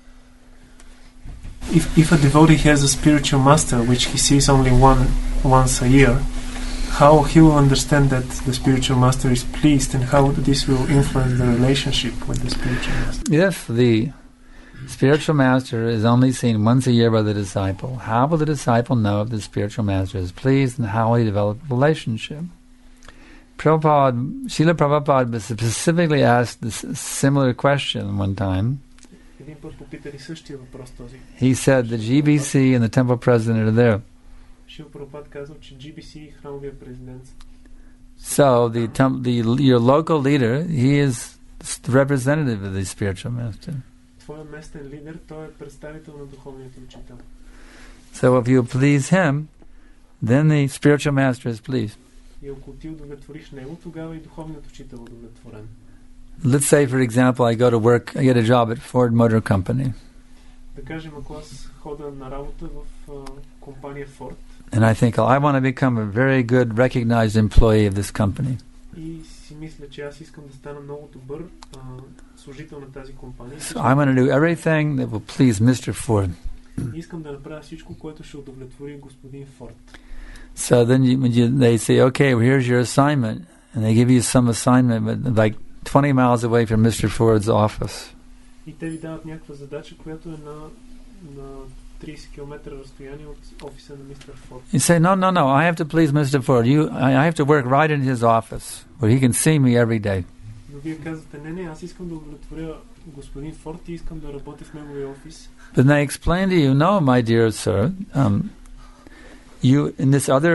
If, if a devotee has a spiritual master which he sees only one once a year, how he will understand that the spiritual master is pleased and how this will influence the relationship with the spiritual master? If the spiritual master is only seen once a year by the disciple, how will the disciple know if the spiritual master is pleased and how will he develop a relationship? Prabhupada, Srila Prabhupada specifically asked this similar question one time. Един път попитали същия въпрос този. He said the G B C and the temple president are there. Шрила Прабхупад казал, че G B C и храмовия президент. So the, tem- the your local leader, he is the representative of the spiritual master. Твоя местен лидер, той е представител на духовният учител. So if you please him, then the spiritual master is pleased. И ако ти удовлетвориш него, тогава и духовният учител е удовлетворен. Let's say, for example, I go to work, I get a job at Ford Motor Company, Да кажем, ако аз хода на работа в а, компания Ford and I think, oh, I want to become a very good, recognized employee of this company. и си мисля, че аз искам да стана много добър а, служител на тази компания. So I'm going to do everything that will please Mister Ford. И искам да направя всичко, което ще удовлетвори господин Форд. So then you, when you, they say, okay, well, here's your assignment, and they give you some assignment, but like twenty miles away from Mister Ford's office. И те ви дават някаква задача, която е на, на трийсет километра разстояние от офиса на мистер Форд. You say, no, no, no, I have to please Mister Ford. You, I, I have to work right in his office, where he can see me every day. Но вие казвате, не, не, аз искам да удовлетворя господин Форд и искам да работя в неговия офис. But they explain to you, no, my dear sir, um, you in this other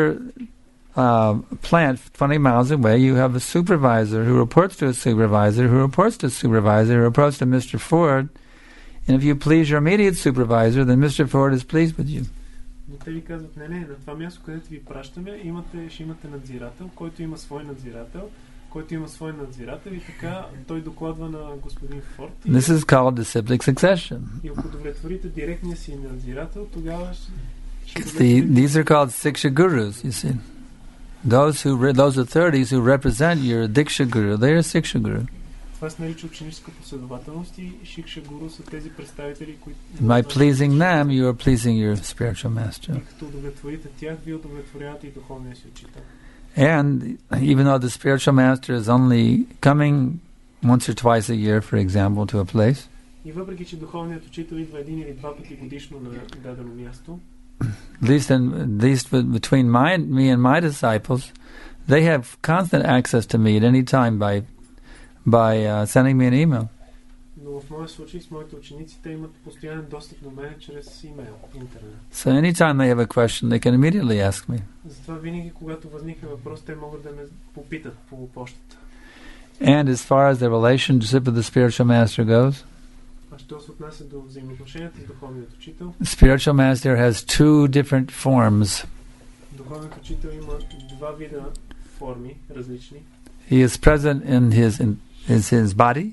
uh, plant twenty miles away, you have a supervisor who reports to a supervisor, who reports to a supervisor, who reports to Mister Ford. And if you please your immediate supervisor, then Mister Ford is pleased with you. Но те ви казват, не, не, на това място, където ви пращаме, имате, ще имате надзирател, който има свой надзирател, който има свой надзирател и така той докладва на господин Форд. И, This is called disciplic succession. и ако удовлетворите директния си надзирател, тогава ще, ще The, удовлетворите- these are called Siksha Gurus, you see. Those who re, those authorities who represent your Diksha Guru, they are Siksha Guru. Това се нарича ученическа последователност и Шикша Гуру са тези представители, които... By pleasing them, you are pleasing your spiritual master. И като удовлетворите тях, вие удовлетворявате и духовния си учител. And even though the spiritual master is only coming once or twice a year, for example, to a place, И въпреки, че духовният учител идва един или два пъти годишно на дадено място, at least in at least with- between my me and my disciples, they have constant access to me at any time by by uh, sending me an email. но в моя случай с моите ученици, те имат постоянен достъп до мен чрез имейл, интернет. So anytime they have a question, they can immediately ask me. Затова винаги, когато възникне въпрос, те могат да ме попитат по почтата. And as far as the relationship with the spiritual master goes, А що се отнася до взаимоотношенията с духовният учител? the spiritual master has two different forms. Духовният учител има два вида форми, различни. He is present in his in, is his body,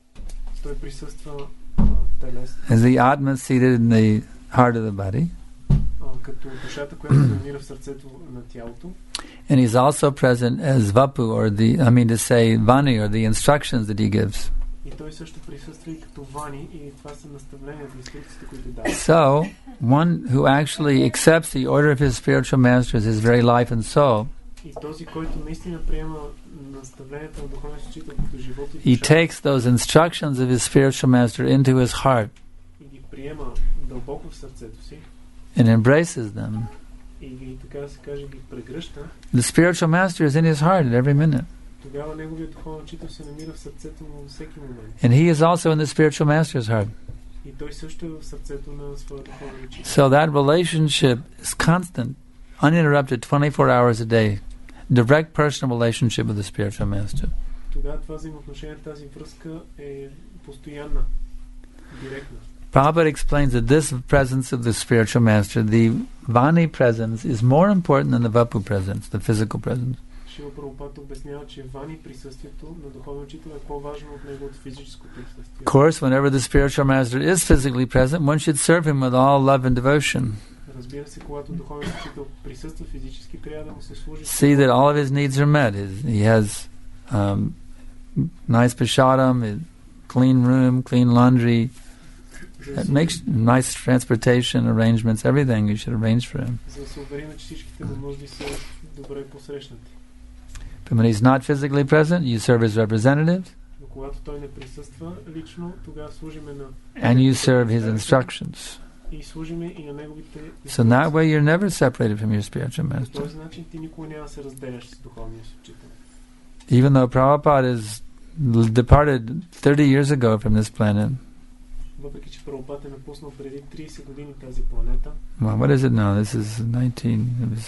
Той присъства а, телесно, as the Atma seated in the heart of the body. а, като душата, която се намира в сърцето на тялото. And he's also present as Vapu, or the, I mean to say, Vani, or the instructions that he gives. И той също присъства и като вани, и това са наставленията, инструкциите, които дава. So, one who actually accepts the order of his spiritual master as his very life and soul, И този, който наистина приема наставленията на духовния учител като живот и he душа, takes those instructions of his spiritual master into his heart и ги приема дълбоко в сърцето си, and embraces them. и ги, така да се каже, ги прегръща, The spiritual master is in his heart at every minute. тогава неговият духовен учител се намира в сърцето му във всеки момент. And he is also in the spiritual master's heart. И той също е в сърцето на своя духовен учител. So that relationship is constant, uninterrupted, twenty-four hours a day. Direct personal relationship with the spiritual master. Тогава това взаимоотношение, тази връзка е постоянна, директна. Prabhupada explains that this presence of the spiritual master, the Vani presence, is more important than the Vapu presence, the physical presence. Шила Прабхупад обяснява, че вани присъствието на духовен учител е по-важно от неговото физическо присъствие. Of course, whenever the spiritual master is physically present, one should serve him with all love and devotion. Разбира се, когато духовният учител присъства физически, трябва да му се служи. See that all of his needs are met. His, he has um, nice prashadam, a clean room, clean laundry. It makes nice transportation arrangements, everything you should arrange for him. За да се уверим, че всичките му нужди са добре посрещнати. But when he's not physically present, you serve as representative Но когато той не присъства лично, тогава служиме на and you serve his instructions. и служиме и на неговите. So in that way you're never separated from your spiritual По master. този начин ти никога няма да се разделяш с духовния си учител. Even though Prabhupada is l- departed thirty years ago from this planet. Въпреки че Прабхупад е напуснал преди трийсет години тази планета. Well, what is it now? This is nineteen. It was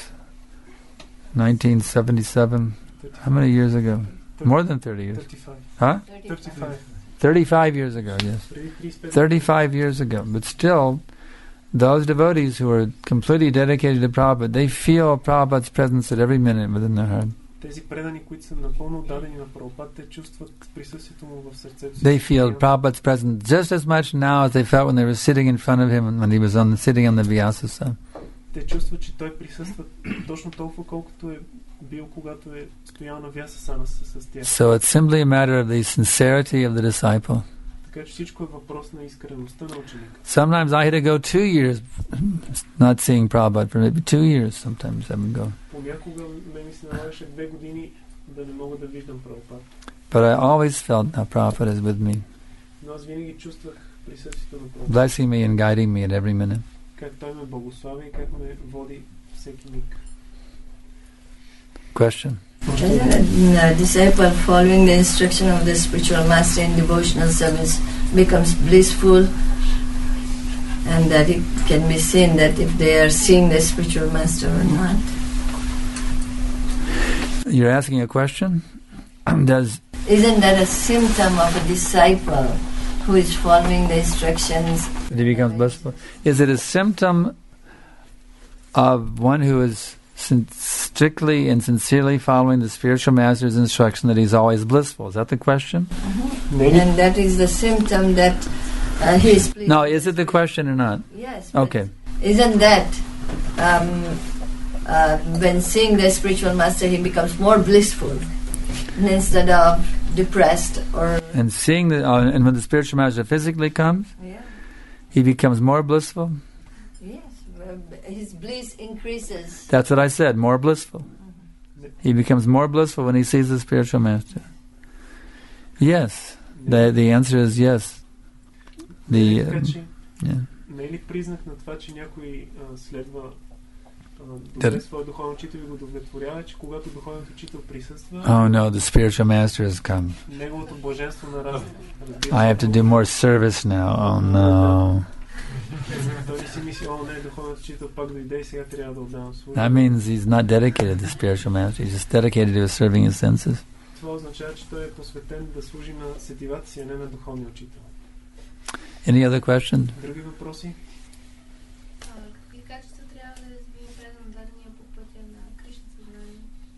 nineteen seventy-seven. How many years ago? More than thirty years. thirty-five. Huh? thirty-five. thirty-five years ago, yes. Преди трийсет и пет thirty-five years ago. But still, those devotees who are completely dedicated to Prabhupada, they feel Prabhupada's presence at every minute within their heart. Тези предани, които са напълно отдадени на Прабхупад, те чувстват присъствието му в сърцето си. They feel Prabhupada's presence just as much now as they felt when they were sitting in front of him when he was on sitting on the Vyasasana. Те чувстват, че той присъства точно толкова, колкото е бил, когато е стоял на Vyasasana с, с тях. So it's simply a matter of the sincerity of the disciple. Така че всичко е въпрос на искреността на ученика. Sometimes I had to go two years not seeing Prabhupada for maybe two years. Sometimes I would go. Понякога ме ми се налагаше две години да не мога да виждам Прабхупад. But I always felt that Prabhupada is with me, Но аз винаги чувствах присъствието на Прабхупад. blessing me and guiding me at every minute. Как той ме благославя и как ме води всеки миг. Question? Isn't a disciple following the instruction of the spiritual master in devotional service becomes blissful, and that it can be seen that if they are seeing the spiritual master or not? You're asking a question? Does Isn't that a symptom of a disciple who is following the instructions? he becomes blissful? Is it a symptom of one who is sin- strictly and sincerely following the spiritual master's instruction that he's always blissful? Is that the question? Не е ли? And that is the symptom that uh, he is pleased. No, is it the question or not? Yes. but Okay. Isn't that um, uh, when seeing the spiritual master, he becomes more blissful instead of depressed or And seeing the uh, and when the spiritual master physically comes, yeah. he becomes more blissful. Yes, uh, his bliss increases. That's what I said, more blissful. He becomes more blissful when he sees the spiritual master. Yes, the the answer is yes. Не е ли The така, um, че yeah. не е ли признак на това, че някой а, следва а, добре That- своя духовен учител и го удовлетворява, че когато духовният учител присъства, Oh no, the spiritual master has come. неговото блаженство нараства. I have to do more service now. Oh no. Той не си мисли, о, не, духовният учител пак дойде и сега трябва да отдавам служба. That means he's not dedicated to the spiritual master. He's just dedicated to serving his senses. това означава, че той е посветен да служи на сетивата си, а не на духовния учител. Any other question? Други въпроси? Какви качества трябва да развие предан дадения по пътя на Кришна съзнание?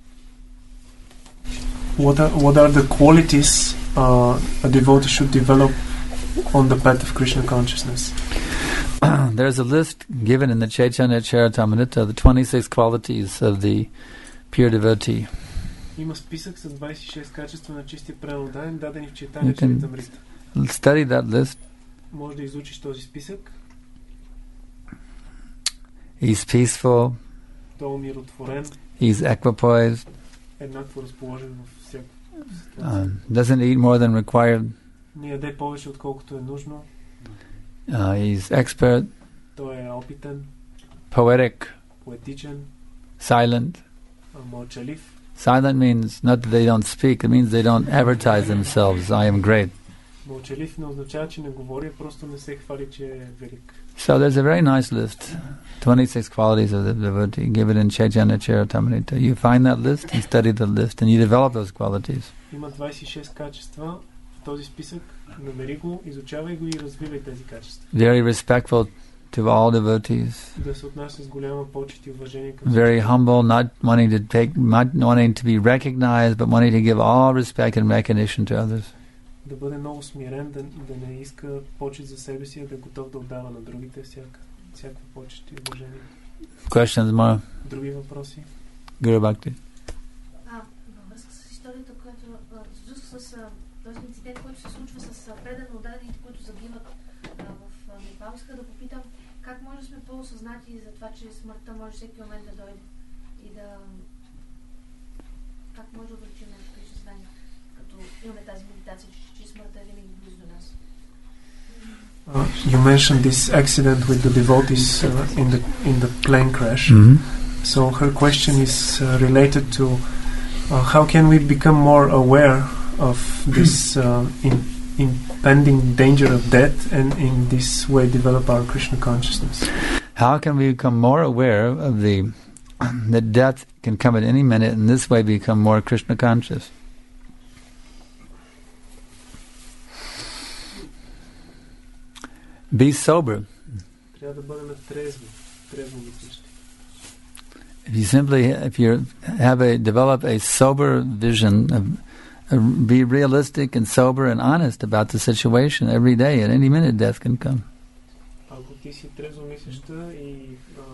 What are, what are the qualities uh, a devotee should develop on the path of Krishna consciousness? There's a list given in the Chaitanya Charitamrita, the twenty-six qualities of the pure devotee. Има списък с двайсет и шест качества на чистия преданодаден, дадени в Чайтания You can Чаритамрита. study that list. Може да изучиш този списък. He's peaceful. Той е умиротворен. He's equipoised. Еднакво разположен в всяка Uh, doesn't eat more than required. Не яде повече, отколкото е нужно. Uh, he's expert. Той е опитен. Poetic. Поетичен. Silent. Мълчалив. Silent means not that they don't speak, it means they don't advertise themselves. I am great. Мълчалив не означава, че не говори, просто не се хвали, че е велик. So there's a very nice list, twenty-six qualities of the devotee, given in Chaitanya Charitamrita. You find that list and study the list, and you develop those qualities. Има двайсет и шест качества в този списък. Намери го, изучавай го и развивай тези качества. Very respectful to all devotees. Да се отнася с голяма почет и уважение към Very humble, not wanting to take, not wanting to be recognized, but wanting to give all respect and recognition to others. Да бъде много смирен, да, да не иска почет за себе си, а да е готов да отдава на другите всяка, всякаква почет и уважение. Questions more? Други въпроси? Guru Bhakti. А, във връзка с историята, която с, с този инцидент, който се случва с предано дадените, които загиват а, в Непал, иска да попитам как може да сме по-осъзнати за това, че смъртта може всеки момент да дойде и да как може да увеличим нашето съзнание, като имаме тази медитация, че, че смъртта е винаги близо до нас. Uh, you mentioned this accident with the devotees uh, in the in the plane crash. Mm-hmm. So her question is uh, related to uh, how can we become more aware of this uh, in, impending danger of death, and in this way develop our Krishna consciousness. How can we become more aware of the that death can come at any minute, and this way become more Krishna conscious? Be sober. Трябва да бъдем трезви, трезво мислещи. If you simply, if you have a develop a sober vision, of, uh, be realistic and sober and honest about the situation every day. At any minute, death can come. Ако ти си трезво мислеща и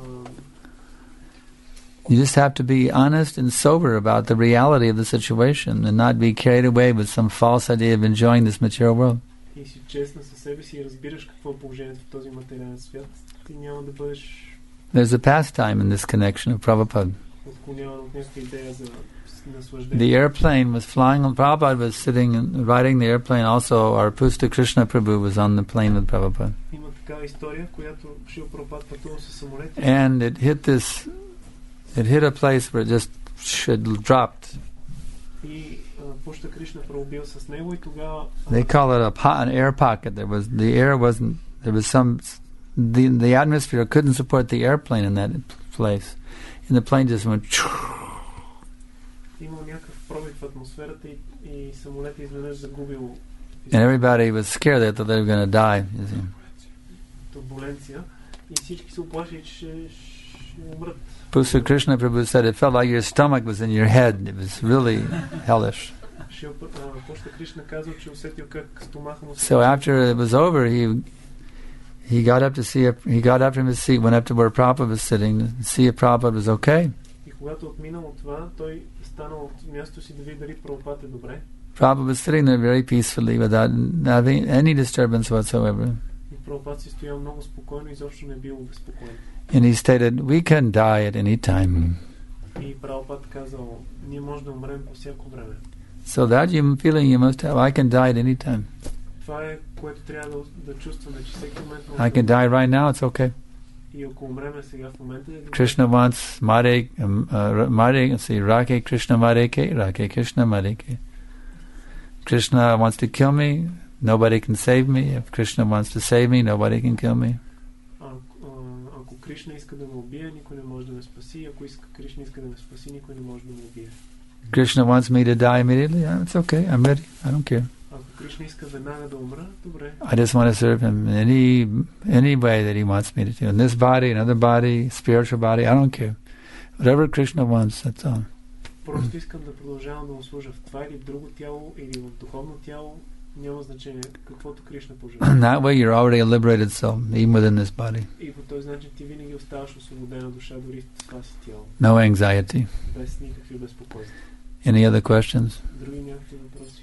you just have to be honest and sober about the reality of the situation, and not be carried away with some false idea of enjoying this material world. И си честна със себе си и разбираш какво е положението в този материален свят, ти няма да бъдеш. There's a pastime in this connection of Prabhupada. The airplane was flying, Prabhupada was sitting and riding the airplane. Also, our Pusta Krishna Prabhu was on the plane with Prabhupada. And it hit this, it hit a place where it just should dropped. They call it a po- an air pocket. There was, the air wasn't, there was some, The, the atmosphere couldn't support the airplane in that place. And the plane just went... And everybody was scared that they were going to die. You see. Pusta Krishna Prabhu said it felt like your stomach was in your head. It was really hellish. So after it was over, he He got up to see if, he got up from his seat, went up to where Prabhupada was sitting to see if Prabhupada was okay. Prabhupada was sitting there very peacefully without having any disturbance whatsoever. And he stated, we can die at any time. So that you feeling you must have, I can die at any time. I can die right now, it's okay. Krishna wants Mare, um, uh, Mare, see, Rake Krishna Mareke, Rake Krishna Mareke. Krishna wants to kill me, nobody can save me. If Krishna wants to save me, nobody can kill me. Krishna wants me to die immediately, yeah, it's okay, I'm ready, I don't care. Ако Кришна иска веднага да умра, добре. I just want to serve him in any any way that he wants me to do. In this body, another body, spiritual body, I don't care. Whatever Krishna wants, that's all. Просто искам да продължавам да му служа в това или в друго тяло, или в духовно тяло, няма значение, каквото Кришна пожелава. That way you're already a liberated soul, even within this body. И по този начин ти винаги оставаш освободена душа, дори в това си тяло. No anxiety. Без никакви безпокойства. Any other questions? Други някакви въпроси?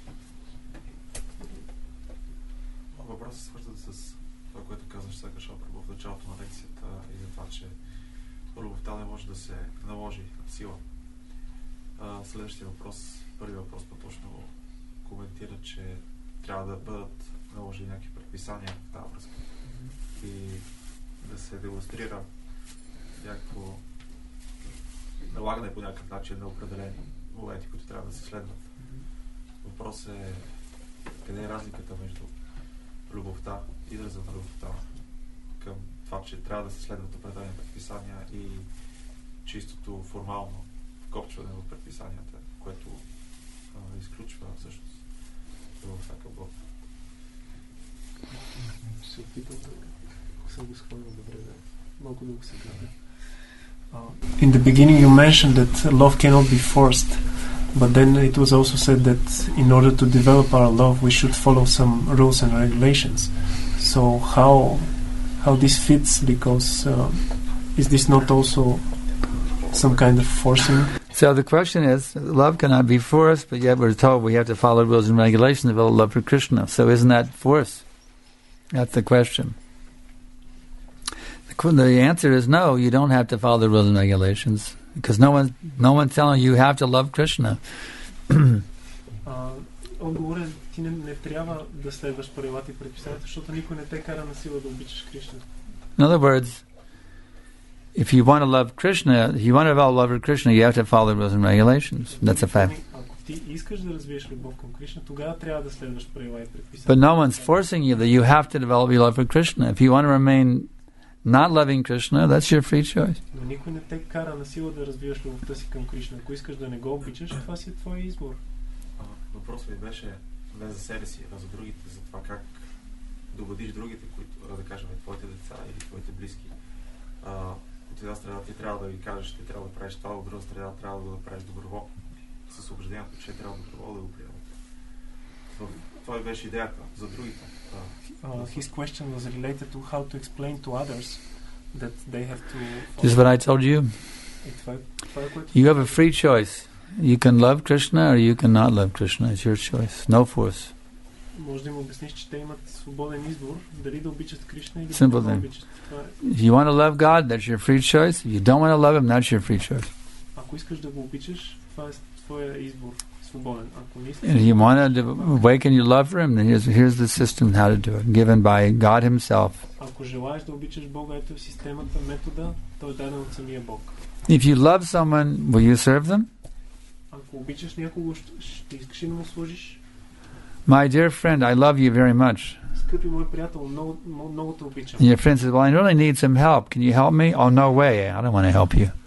Въпросът е свързан с това, което казваш сега, Шопро, в началото на лекцията и за това, че любовта не може да се наложи сила. А, следващия въпрос, първият въпрос по-точно коментира, че трябва да бъдат наложени някакви предписания в тази връзка и да се демонстрира някакво налагане по някакъв начин на определени моменти, които трябва да се следват. Въпросът е къде е разликата между любовта, израза на любовта към това, че трябва да се следват определени предписания и чистото формално вкопчване в предписанията, което а, изключва всъщност любовта към Бог. Се опитам да съм го схванал добре, да малко да го се гледа. In the beginning you mentioned that love cannot be forced, but then it was also said that in order to develop our love we should follow some rules and regulations. So how how this fits, because uh, is this not also some kind of forcing? So the question is, love cannot be forced, but yet we're told we have to follow rules and regulations to develop love for Krishna. So isn't that force? That's the question. The answer is no, you don't have to follow the rules and regulations, because no one, no one's telling you you have to love Krishna. Отговорът е, ти не, не трябва да следваш правилата и предписанията, защото никой не те кара на сила да обичаш Кришна. In other words, if you want to love Krishna, if you want to develop love for Krishna, you have to follow the rules and regulations. That's a fact. Ако ти искаш да развиеш любов към Кришна, тогава трябва да следваш правила и предписания. But no one's forcing you that you have to develop your love for Krishna. If you want to remain not loving Krishna, that's your free choice. Но никой не те кара на сила да развиваш любовта си към Кришна. Ако искаш да не го обичаш, това си е твой избор. Въпросът ми беше не за себе си, а за другите, за това как да убедиш другите, които, да кажем, твоите деца или твоите близки. А, от една страна ти трябва да ги кажеш, ти трябва да правиш това, от друга страна трябва да го направиш доброволно. С убеждението, че трябва доброволно да го приемат. Това беше идеята за другите. Uh, his question was related to how to explain to others that they have to... This is what I told you. You have a free choice. You can love Krishna or you cannot love Krishna. It's your choice. No force. Може да им обясниш, че те имат свободен избор дали да обичат Кришна или да не обичат. If you want to love God, that's your free choice. If you don't want to love Him, that's your free choice. Ако искаш да го обичаш, това е твоя избор. And if you want to awaken your love for Him, then here's, here's the system how to do it, given by God Himself. If you love someone, will you serve them? My dear friend, I love you very much. And your friend says, well, I really need some help. Can you help me? Oh, no way. I don't want to help you.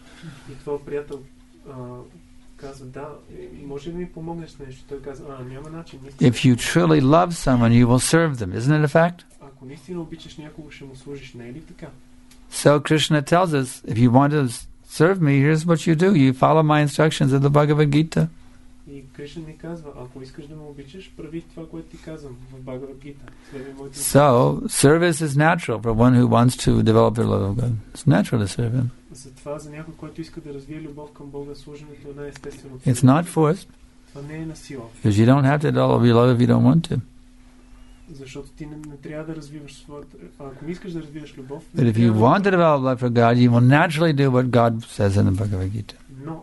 If you truly love someone, you will serve them. Isn't it a fact? So Krishna tells us, if you want to serve me, here's what you do. You follow my instructions of the Bhagavad Gita. So, service is natural for one who wants to develop their love of God. It's natural to serve Him. It's not forced. Because you don't have to develop your love if you don't want to. But if you want to develop love for God, you will naturally do what God says in the Bhagavad Gita.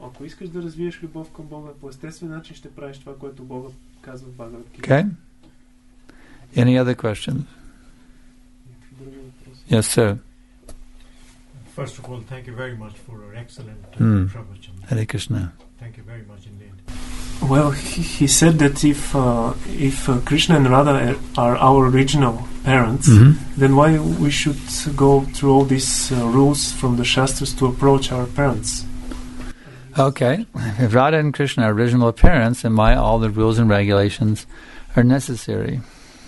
Okay? Any other questions? Yes, sir. First of all, thank you very much for your excellent uh, mm. pravachan. Hare Krishna. Thank you very much indeed. Well, he, he said that if uh, if uh, Krishna and Radha are our original parents, mm-hmm. then why we should go through all these uh, rules from the Shastras to approach our parents? Okay, if Radha and Krishna are original appearance, then why all the rules and regulations are necessary?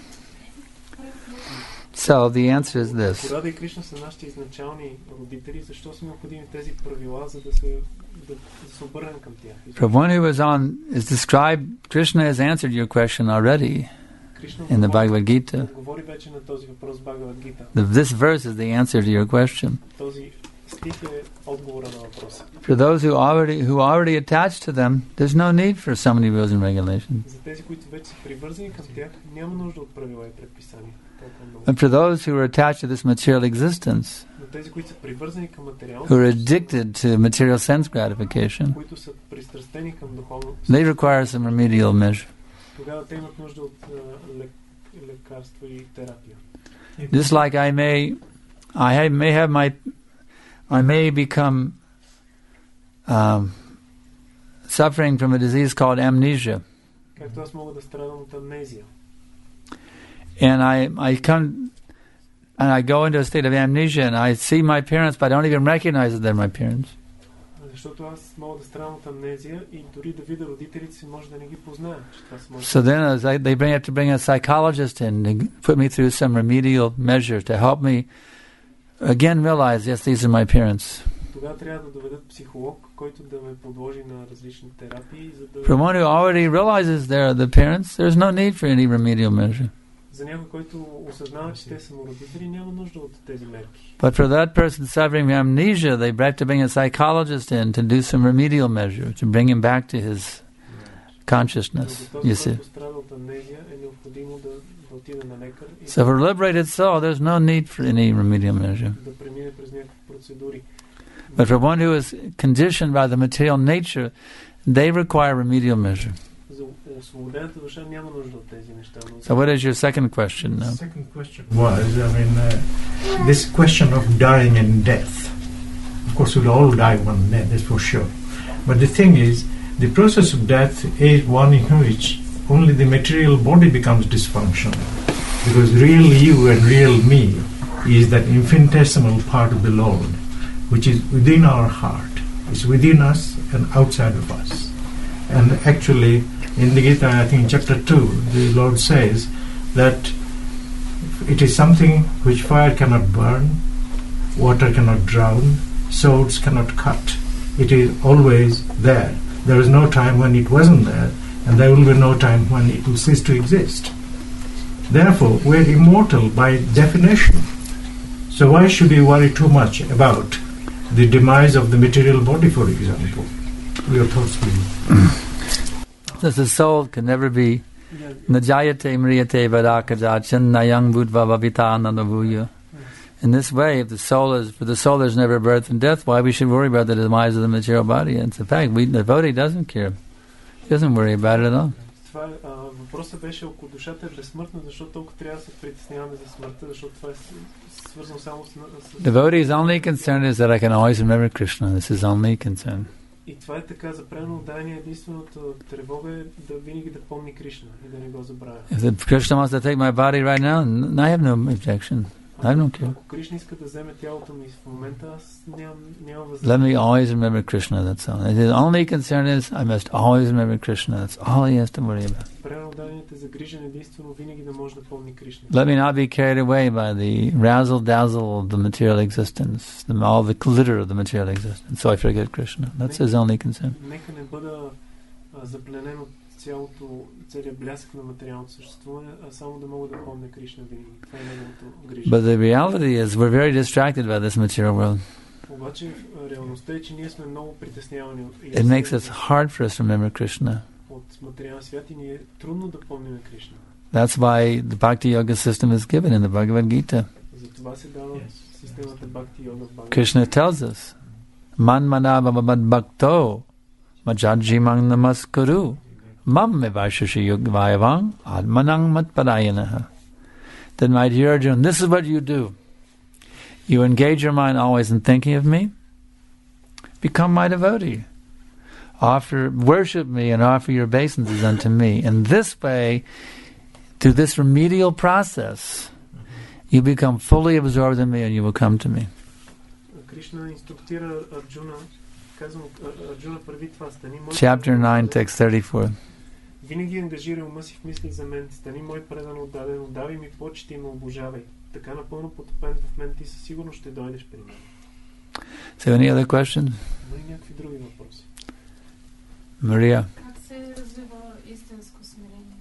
So the answer is this. Рада и Кришна са нашите изначални родители, защо са необходими тези правила, за да се, да, да се обърнем към тях? For one who is on is described, Krishna has answered your question already in the Bhagavad Gita. Говори вече на този въпрос в Бхагавад Гита. This verse is the answer to your question. Този стих е отговора на въпроса. For those who already who already attached to them, there's no need for so many rules and regulations. За тези, които вече са привързани към тях, няма нужда от правила и предписания. And for those who are attached to this material existence, Но тези, които са привързани към материално, who are addicted to material sense gratification, които са пристрастени към духовно, they require some remedial measure. тогава те имат нужда от лек, лекарства и терапия. Just like I may, I may have my, I may become um, suffering from a disease called amnesia. Както аз мога да страдам от амнезия. And I, I come, and I go into a state of amnesia, and I see my parents, but I don't even recognize that they're my parents. Защото аз мога да страдам от амнезия и дори да видя родителите си, може да не ги позная, че това са моите. So then as I, they bring, have to bring a psychologist in to put me through some remedial measure to help me again realize, yes, these are my parents. Тогава трябва да доведат психолог, който да ме подложи на различни терапии, за да... For one who already realizes they're the parents, there's no need for any remedial measure. За някой, който осъзнава, че те са му родители, няма нужда от тези мерки. But for that person suffering from amnesia, they have to bring a psychologist in to do some remedial measure, to bring him back to his consciousness, you see. So for a liberated soul, there's no need for any remedial measure. But for one who is conditioned by the material nature, they require remedial measure. So what is your second question now? The second question was, I mean, uh, this question of dying and death. Of course, we'll all die one day, that's for sure. But the thing is, the process of death is one in which only the material body becomes dysfunctional. Because real you and real me is that infinitesimal part of the Lord, which is within our heart. It's within us and outside of us. And actually, in the Gita, I think chapter two, the Lord says that it is something which fire cannot burn, water cannot drown, swords cannot cut. It is always there. There is no time when it wasn't there, and there will be no time when it will cease to exist. Therefore, we are immortal by definition. So why should we worry too much about the demise of the material body, for example? Your thoughts, please. Thus the soul can never be najayate mriyate vadakajachan nayang budva vavitananavuya. In this way, if the soul is, for the soul there's never birth and death, why we should worry about the demise of the material body? And it's a fact, we, the devotee doesn't care. He doesn't worry about it at all. Това въпросът беше, ако душата е безсмъртна, защо толкова трябва да се притесняваме за смъртта, защото това е свързано само с... Devotee's only concern is that I can always remember Krishna. This is only concern. И това е така, за правилно отдание, единствената тревога е да винаги да помни Кришна и да не го забравя. If Krishna wants to take my body right now, I have no objection. I don't care. Ако Кришна иска да вземе тялото ми в момента, аз нямам, нямам възможност. Let me always remember Krishna, that's all. His only concern is I must always remember Krishna. That's all he has to worry about. Правилно отданието е загрижен единствено винаги да може да помни Кришна. Let me not be carried away by the razzle-dazzle of the material existence, the, all the glitter of the material existence, so I forget Krishna. That's his only concern. Нека не бъда запленен от цялото, целият блясък на материалното съществуване, а само да мога да помня Кришна винаги. Това е неговото грижа. But the reality is we're very distracted by this material world. Обаче реалността е, че ние сме много притеснявани от... It makes it hard for us to remember Krishna. От материалния свят и ни е трудно да помним Кришна. That's why the Bhakti Yoga system is given in the Bhagavad Gita. Затова се дава системата Bhakti Yoga в Bhagavad Gita. Krishna tells us, Man manava mad bhakto majajimang namaskuru mam mevashashi yugvayavang admanang matpadayanaha. Then, my dear Arjuna, this is what you do. You engage your mind always in thinking of me. Become my devotee. Offer, worship me and offer your obeisances unto me. In this way, through this remedial process, you become fully absorbed in me and you will come to me. Кришна инструктира Арджуна казвам от Арджуна преди това, стани мой... Chapter nine, text thirty-four. Винаги ангажирай ума си в мисли за мен, стани мой предано отдаден, отдавай ми почет и ме обожавай. Така напълно потопен в мен, ти със сигурност ще дойдеш при мен. So any other questions? Има и някакви други въпроси. Maria. Как се развива истинско смирение?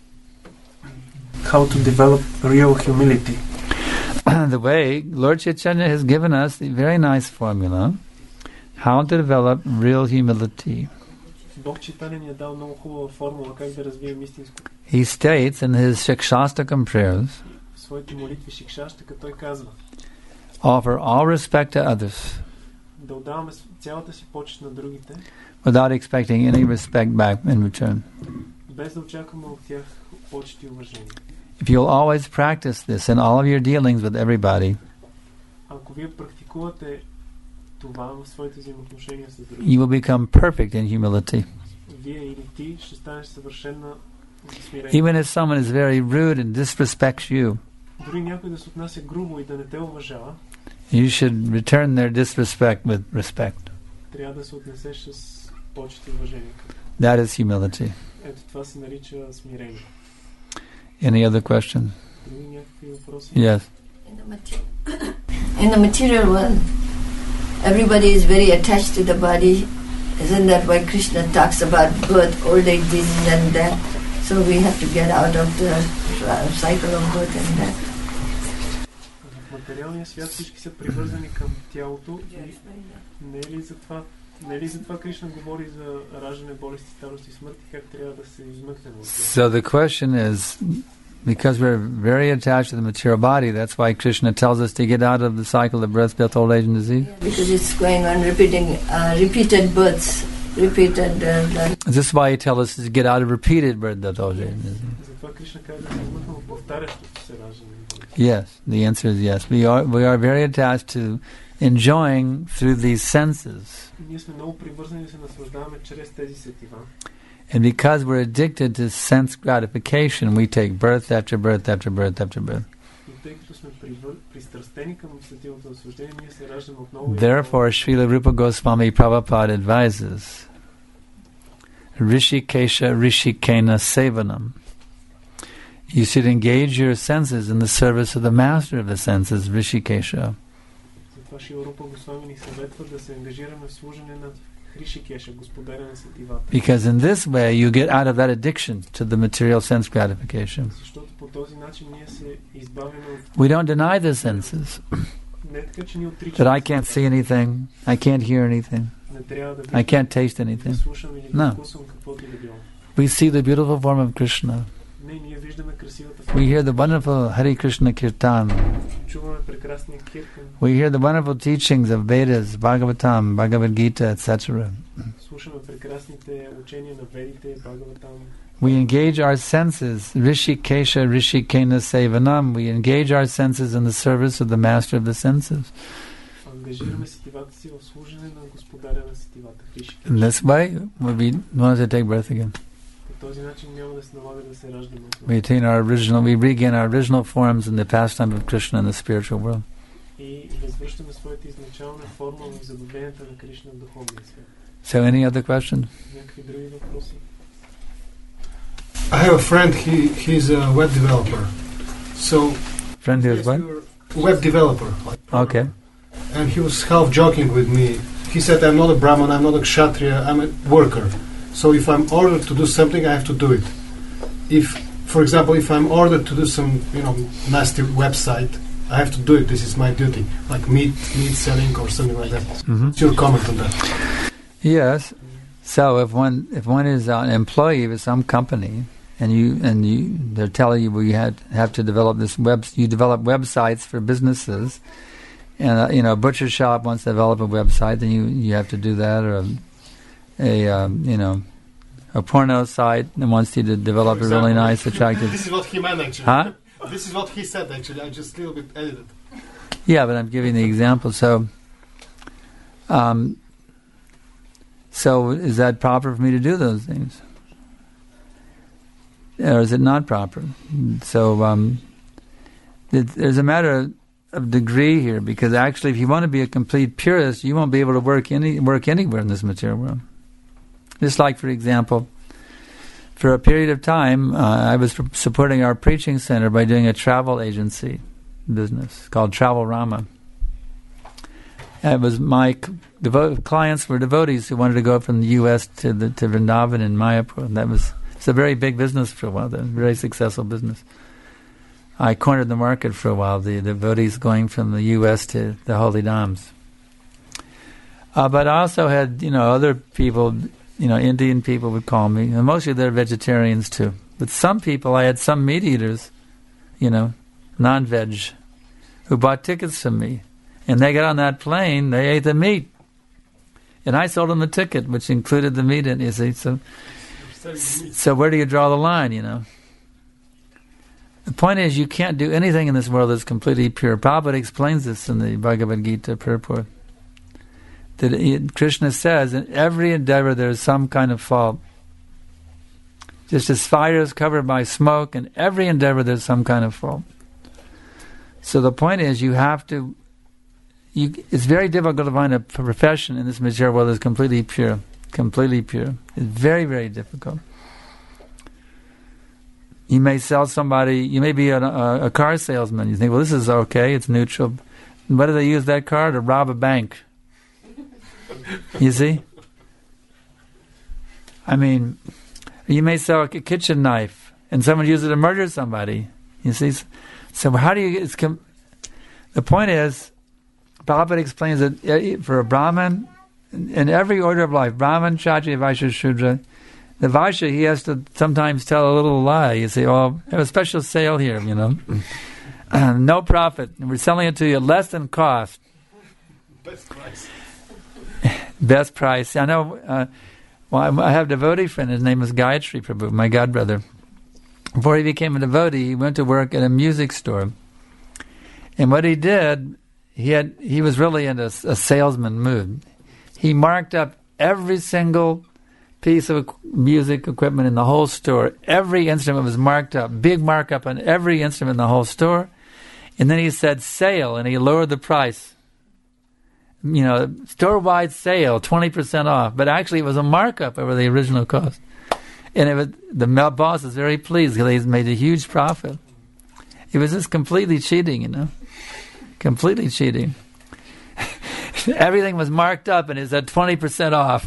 How to develop real humility. The way Lord Chaitanya has given us a very nice formula how to develop real humility. Бог Чайтаня ни е дал много хубава формула как да развием истинско. He states in his Shikshastakam prayers, В своите молитви Шикшаштака той казва: offer all respect to others да отдаваме цялата си почет на другите, without expecting any respect back in return. без да очакваме от тях почет и уважение. If you'll always practice this in all of your dealings with everybody, Ако вие практикувате това в своите взаимоотношения с другите, you will become perfect in humility. вие или ти ще станеш съвършена в смирение. Even if someone is very rude and disrespects you, Дори някой да се отнася грубо и да не те уважава, you should return their disrespect with respect. трябва да се отнесеш с почет и уважение. That is humility. Ето това се нарича смирение. Any other question? Други някакви въпроси? Yes. In the, mater- in the material world, everybody is very attached to the body. Isn't that why Krishna talks about birth, old age, disease and death? So we have to get out of the uh, cycle of birth and death. В материалния свят всички са привързани към тялото и не е ли за това, не е ли за това Кришна говори за раждане, болести, старост и смърт и как трябва да се измъкнем от тях? So the question is, because we're very attached to the material body, that's why Krishna tells us to get out of the cycle of birth, death, old age, and disease. Because it's going on repeating, uh, repeated births, repeated... Uh, This is why he tells us to get out of repeated birth, death, old age, and disease. Затова Кришна казва да се измъкнем от повтарящото се раждане. Yes, the answer is yes. We are we are very attached to enjoying through these senses. Ние сме много привързани да се наслаждаваме чрез тези сетива. And because we're addicted to sense gratification, we take birth after birth after birth after birth. И тъй като сме пристрастени към сетивото наслаждение, ние се раждаме отново. Therefore, Srila Rupa Goswami Prabhupada advises Rishikesha Rishikena Sevanam. You should engage your senses in the service of the master of the senses, Rishikesha. Затова Шрила Рупа Госвами ни съветва да се ангажираме в служене на Ришикеша, господаря на сетивата. Because in this way you get out of that addiction to the material sense gratification. Защото по този начин ние се избавяме от... We don't deny the senses. Не така, че ни отричаме. That I can't see anything, I can't hear anything, Не трябва да I can't taste anything. да слушам или да No. вкусвам каквото и да било. We see the beautiful form of Krishna. Не, ние виждаме красивата We форма. hear the wonderful Hare Krishna Kirtan. Чуваме прекрасния киртан. We hear the wonderful teachings of Vedas, Bhagavatam, Bhagavad Gita, et cetera. Слушаме прекрасните учения на ведите, Бхагаватам. We engage our senses, Rishikesha, Rishikena Sevanam. We engage our senses in the service of the master of the senses. Ангажираме сетивата си в служене на господаря на сетивата. In this way, we'll be want to take birth again. По този начин няма да се налага да се раждаме. We attain our original, we regain our original forms in the pastime of Krishna in the spiritual world. И възвръщаме своята изначална форма в забавленията на Кришна в духовния свят. So, any other questions? Някакви други въпроси? I have a friend, he he's a web developer. So Friend who is what? web developer. Okay. And he was half joking with me. He said, I'm not a Brahman, I'm not a Kshatriya, I'm a worker. So if I'm ordered to do something, I have to do it. If, for example, if I'm ordered to do some, you know, nasty website, I have to do it. This is my duty, like meat, meat selling or something like that. Mm-hmm. What's your comment on that? Yes. So if one if one is an employee of some company and you and you they're telling you well, you had have to develop this web you develop websites for businesses, and uh, you know a butcher shop wants to develop a website, then you, you have to do that, or a, a um, you know a porno site that wants you to develop a really nice, attractive. This is what he meant actually. Huh? This is what he said actually. I just a little bit edited. Yeah, but I'm giving the example. So, um, so is that proper for me to do those things, or is it not proper? So, um, it, there's a matter of degree here, because actually if you want to be a complete purist, you won't be able to work any work anywhere in this material world. Just like, for example, for a period of time, uh, I was supporting our preaching center by doing a travel agency business called Travel Rama. It was my devo- clients were devotees who wanted to go from the U S to the to Vrindavan and Mayapur. And that was it's a very big business for a while. That was a very successful business. I cornered the market for a while. The devotees going from the U S to the Holy Dhams. Uh, but I also had, you know, other people, you know, Indian people would call me, and mostly they're vegetarians too. But some people, I had some meat eaters, you know, non-veg, who bought tickets from me. And they got on that plane, they ate the meat. And I sold them the ticket, which included the meat in it, you see. So, so where do you draw the line, you know? The point is, you can't do anything in this world that's completely pure. Prabhupada explains this in the Bhagavad Gita purport. That he, Krishna says, in every endeavor there is some kind of fault. Just as fire is covered by smoke, in every endeavor there's some kind of fault. So the point is, you have to You, it's very difficult to find a profession in this material world that's completely pure. Completely pure. It's very, very difficult. You may sell somebody, you may be a, a, a car salesman. You think, well, this is okay, it's neutral. What do they use that car? To rob a bank. You see? I mean, you may sell a kitchen knife, and someone uses it to murder somebody. You see? So how do you get... It's com- the point is, Prabhupada explains that for a Brahmin, in every order of life, Brahmin, Kshatriya, Vaishya, Shudra, the Vaishya, he has to sometimes tell a little lie. You say, oh, I have a special sale here, you know. uh, no profit. We're selling it to you less than cost. Best price. Best price. I know, uh, well, I have a devotee friend, his name is Gayatri Prabhu, my godbrother. Before he became a devotee, he went to work at a music store. And what he did... He had. He was really in a, a salesman mood. He marked up every single piece of music equipment in the whole store. Every instrument was marked up. Big markup on every instrument in the whole store. And then he said sale, and he lowered the price. You know, store-wide sale, twenty percent off. But actually it was a markup over the original cost. And it was, the boss was very pleased because he's made a huge profit. It was just completely cheating, you know. Completely cheating. Everything was marked up and it said twenty percent off.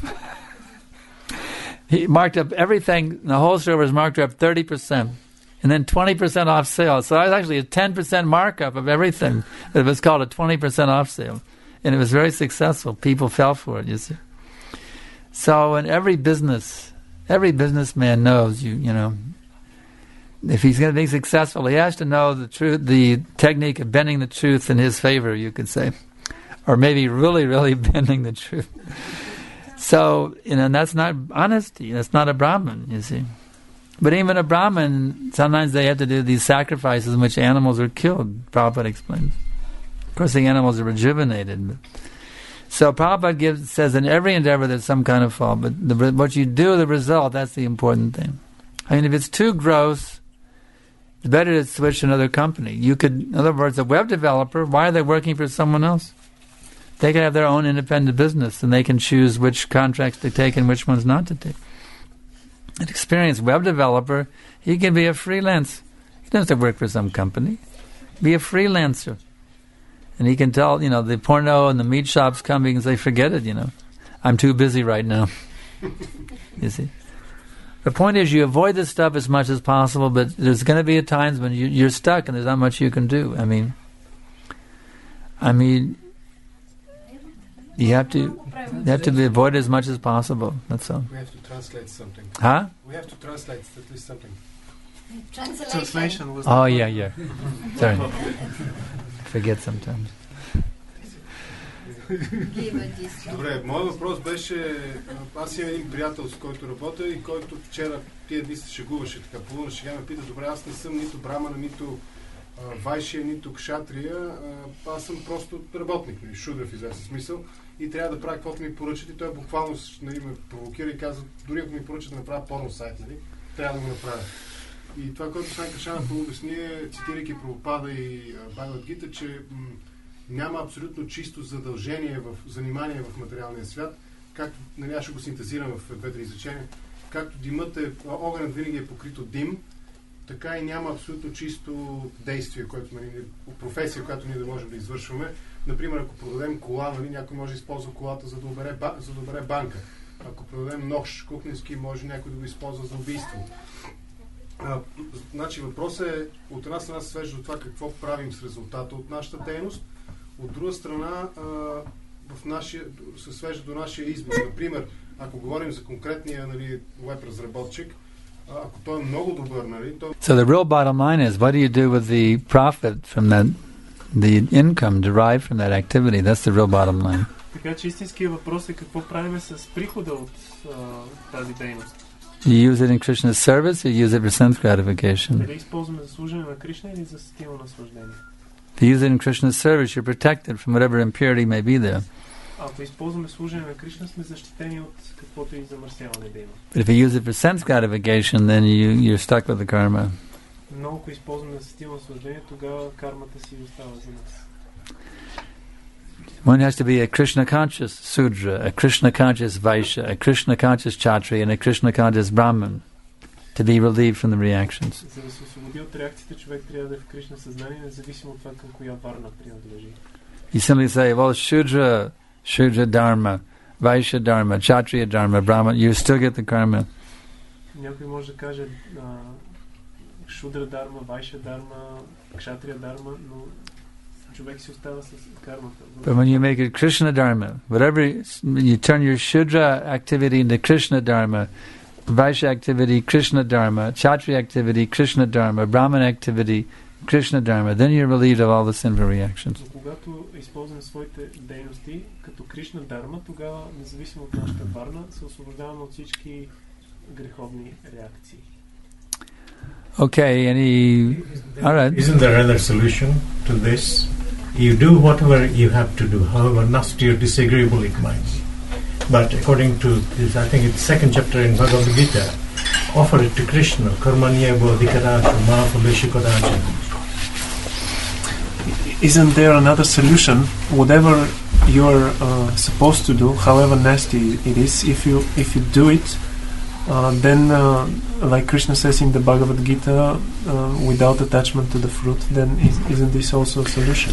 He marked up everything, the whole store was marked up thirty percent. And then twenty percent off sale. So it was actually a ten percent markup of everything. It was called a twenty percent off sale. And it was very successful. People fell for it, you see. So in every business, every businessman knows, you you know, if he's going to be successful, he has to know the truth, the technique of bending the truth in his favor, you could say. Or maybe really, really bending the truth. So, you know, and that's not honesty. That's not a Brahmin, you see. But even a Brahmin, sometimes they have to do these sacrifices in which animals are killed, Prabhupada explains. Of course, the animals are rejuvenated. But. So Prabhupada gives, says in every endeavor there's some kind of fault, but the, what you do, the result, that's the important thing. I mean, if it's too gross, it's better to switch to another company. You could, in other words, a web developer, why are they working for someone else? They can have their own independent business, and they can choose which contracts to take and which ones not to take. An experienced web developer, he can be a freelance. He doesn't have to work for some company. Be a freelancer. And he can tell, you know, the porno and the meat shops coming and say, forget it, you know. I'm too busy right now. You see? The point is, you avoid this stuff as much as possible, but there's going to be at times when you, you're stuck and there's not much you can do. I mean, I mean, you have to you have to be avoided as much as possible. That's all. We have to translate something. Huh? We have to translate at least something. Translation. Translation was Oh, yeah, yeah. Sorry. Forget sometimes. Добре, моят въпрос беше, аз имам един приятел, с който работя и който вчера тия дни се шегуваше така, по шега ме пита, добре, аз не съм нито брамана, нито а, вайшия, нито кшатрия, а, аз съм просто работник, нали, шудра в известен смисъл и трябва да правя каквото ми поръчат и той буквално нали, ме провокира и казва, дори ако ми поръчат да направя порно сайт, нали, трябва да го направя. И това, което Санкаршана пообясни, цитирайки Прабхупада и Бхагавад Гита, че м- няма абсолютно чисто задължение в занимание в материалния свят, както, нали, аз ще го синтезирам в две-три изречения, както димът е, огънът винаги е покрит от дим, така и няма абсолютно чисто действие, което, нали, професия, която ние да можем да извършваме. Например, ако продадем кола, нали, някой може да използва колата, за да обере, за да обере банка. Ако продадем нож кухненски, може някой да го използва за убийство. А, значи въпросът е, от една страна се свежда до това какво правим с резултата от нашата дейност, от друга страна а, в нашия, се свежда до нашия избор. Например, ако говорим за конкретния, нали, веб разработчик, ако той е много добър, нали, той... So the real bottom line is, what do you do with the profit from that, the income derived from that activity? That's the real bottom line. Така че истинският въпрос е какво правим с прихода от а, тази дейност. You use it in Krishna's service or you use it for sense gratification? Дали използваме за служене на Кришна или за сетивно наслаждение? If you use it in Krishna's service, you're protected from whatever impurity may be there. Ако използваме служене на Кришна, сме защитени от каквото и замърсяване да има. But if you use it for sense gratification, then you, you're stuck with the karma. Но ако използваме за сетивно наслаждение, тогава кармата си остава за нас. One has to be a Krishna-conscious Sudra, a Krishna-conscious Vaishya, a Krishna-conscious Kshatriya, and a Krishna-conscious Brahman to be relieved from the reactions. За да се освободи от реакциите, човек трябва да е в Кришна съзнание, независимо от това към коя варна принадлежи. You simply say, well, Shudra, Shudra Dharma, Vaishya Dharma, Kshatriya Dharma, Brahman, you still get the karma. Някой може да каже Шудра Дharma, Vaishya Dharma, Kshatriya Dharma, но човек си остава с кармата. But when you make it Krishna Dharma, whatever, you turn your Shudra activity into Krishna Dharma, Vaishya activity, Krishna Dharma, Kshatriya activity, Krishna Dharma, Brahman activity, Krishna Dharma, then you're relieved of all the sinful reactions. Когато използваме своите дейности като Кришна Дharma, тогава, независимо от нашата варна, се освобождаваме от всички греховни реакции. Okay, any... All right. Isn't there another solution to this? You do whatever you have to do, however nasty or disagreeable it might be. But according to this, I think it's second chapter in Bhagavad Gita, offer it to Krishna, karmanya bodhikaraja mahaphaleshikaraja. Isn't there another solution? Whatever you're uh, supposed to do, however nasty it is, if you if you do it, uh, then, uh, like Krishna says in the Bhagavad Gita, uh, without attachment to the fruit, then is, isn't this also a solution?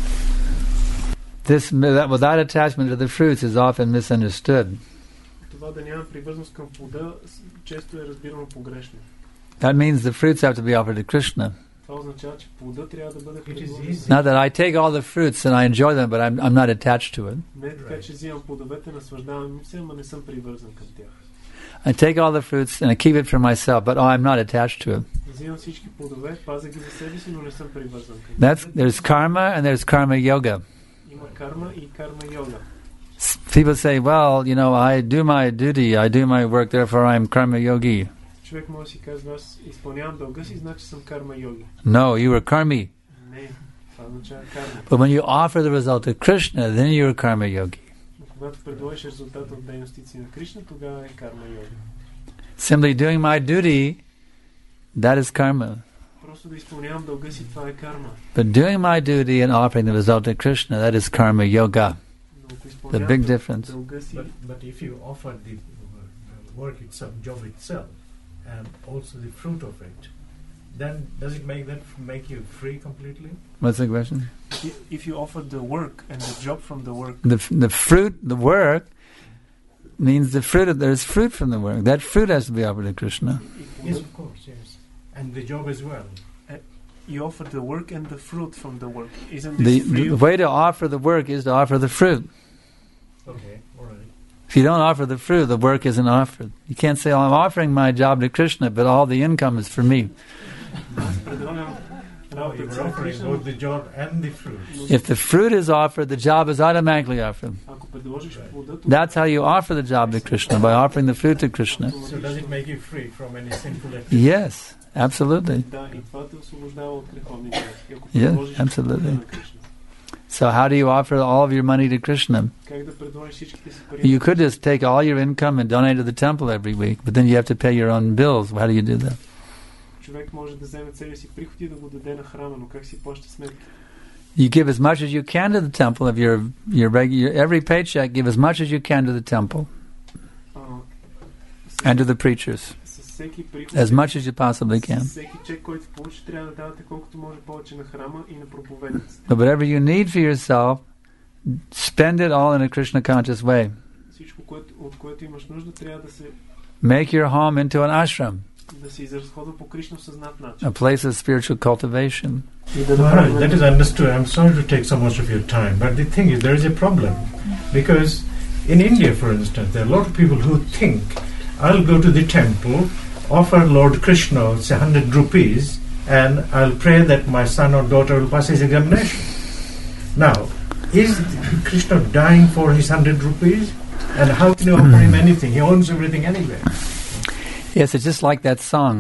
This that without attachment to the fruits is often misunderstood. Това да няма привързаност към плода често е разбирано погрешно. That means the fruits have to be offered to Krishna. Това означава, че плода трябва да бъде предложен. Not that I take all the fruits and I enjoy them, but I'm I'm not attached to it. Не е така, че взимам плодовете, наслаждавам се, ама не съм привързан към тях. I take all the fruits and I keep it for myself, but oh, I'm not attached to it. Взимам всички плодове, пазя ги за себе си, но не съм привързан към тях. That's there's karma and there's karma yoga. Има карма и карма йога. People say, well, you know, I do my duty, I do my work, therefore I'm karma yogi. Човек може да си казва, аз изпълнявам дълга си, значи съм карма йоги. No, you are karmi. Не, това означава карма. But when you offer the result to Krishna, then you are karma yogi. Когато предложиш резултата от дейностите на Кришна, тогава е карма йога. Simply doing my duty, that is karma. Просто да изпълнявам дълга си, това е карма. But doing my duty and offering the result to Krishna, that is karma yoga. The big difference. But, but if you offer the, the work itself, job itself, and also the fruit of it, then does it make that make you free completely? What's the question? If you offer the work and the job from the work. The the fruit, the work means the fruit. Of, there is fruit from the work. That fruit has to be offered to Krishna. Yes, of course, yes, and the job as well. Uh, you offer the work and the fruit from the work. Isn't the, this free? The way to offer the work is to offer the fruit. Okay, all right. If you don't offer the fruit, the work isn't offered. You can't say, oh, I'm offering my job to Krishna, but all the income is for me. No, you're offering both the job and the fruit. If the fruit is offered, the job is automatically offered. That's how you offer the job to Krishna, by offering the fruit to Krishna. So does it make you free from any sinful activity? Yes, absolutely. Yes, absolutely. So how do you offer all of your money to Krishna? You could just take all your income and donate to the temple every week, but then you have to pay your own bills. How do you do that? човек може да вземе целия си приход и да го даде на храма, но как си плаща сметки? You give as much as you can to the temple of your your regular every paycheck. Give as much as you can to the temple and to the preachers, as much as you possibly can. Всеки чек, който получи, трябва да давате колкото може повече на храма и на проповедниците. But whatever you need for yourself, spend it all in a Krishna conscious way. Всичко, което, от което имаш нужда, трябва да се Make your home into an ashram, да се изразходва по Кришна съзнат начин. a place of spiritual cultivation. Right, that is understood. I'm sorry to take so much of your time, but the thing is, there is a problem. Because in India, for instance, there are a lot of people who think, I'll go to the temple, offer Lord Krishna, say, one hundred rupees, and I'll pray that my son or daughter will pass his examination. Now, is Krishna dying for his one hundred rupees? And how can you offer him anything? He owns everything anyway. Yes, it's just like that song.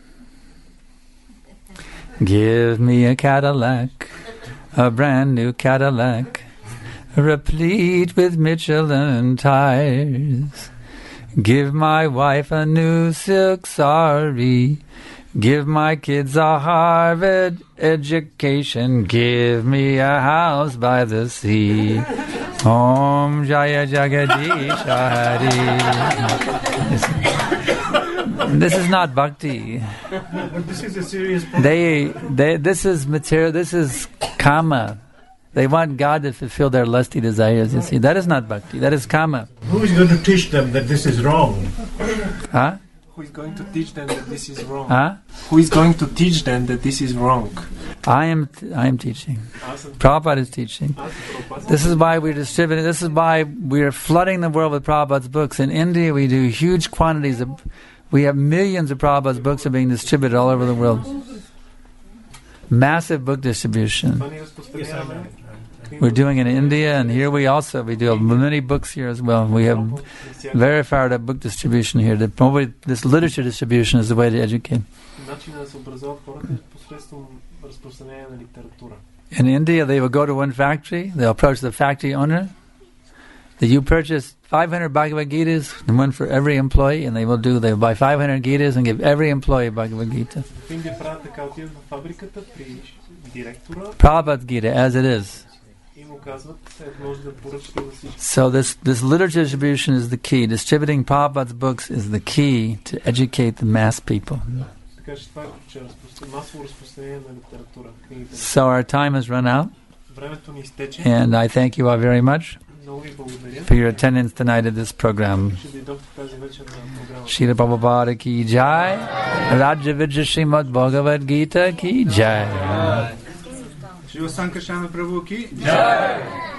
Give me a Cadillac, a brand new Cadillac, replete with Michelin tires. Give my wife a new silk sari. Give my kids a Harvard education. Give me a house by the sea. Om Jaya Jagadish Hari. This is not bhakti. But this is a serious problem. They, they, this is material. This is kama. They want God to fulfill their lusty desires. You see, that is not bhakti. That is kama. Who is going to teach them that this is wrong? Huh? Who is going to teach them that this is wrong? Huh? Who is going to teach them that this is wrong? I am. T- I am teaching. Prabhupada is teaching. This is why we're distributing. This is why we're flooding the world with Prabhupada's books. In India, we do huge quantities of. We have millions of Prabhupada's books are being distributed all over the world. Massive book distribution. We're doing it in India, and here we also we do many books here as well. We have very fired up book distribution here. The, this literature distribution is the way to educate. In India, they will go to one factory. They'll approach the factory owner. That you purchase five hundred Bhagavad Gitas, and one for every employee, and they will do. They will buy five hundred Gitas and give every employee Bhagavad Gita. Prabhupada Gita, as it is. So this this literature distribution is the key. Distributing Prabhupada's books is the key to educate the mass people. So our time has run out, and I thank you all very much for your attendance tonight at this program. Srila Prabhupada ki jai, Rajya Vidya Srimad Bhagavad Gita ki jai. Shri Sankarsana Prabhu ki jai.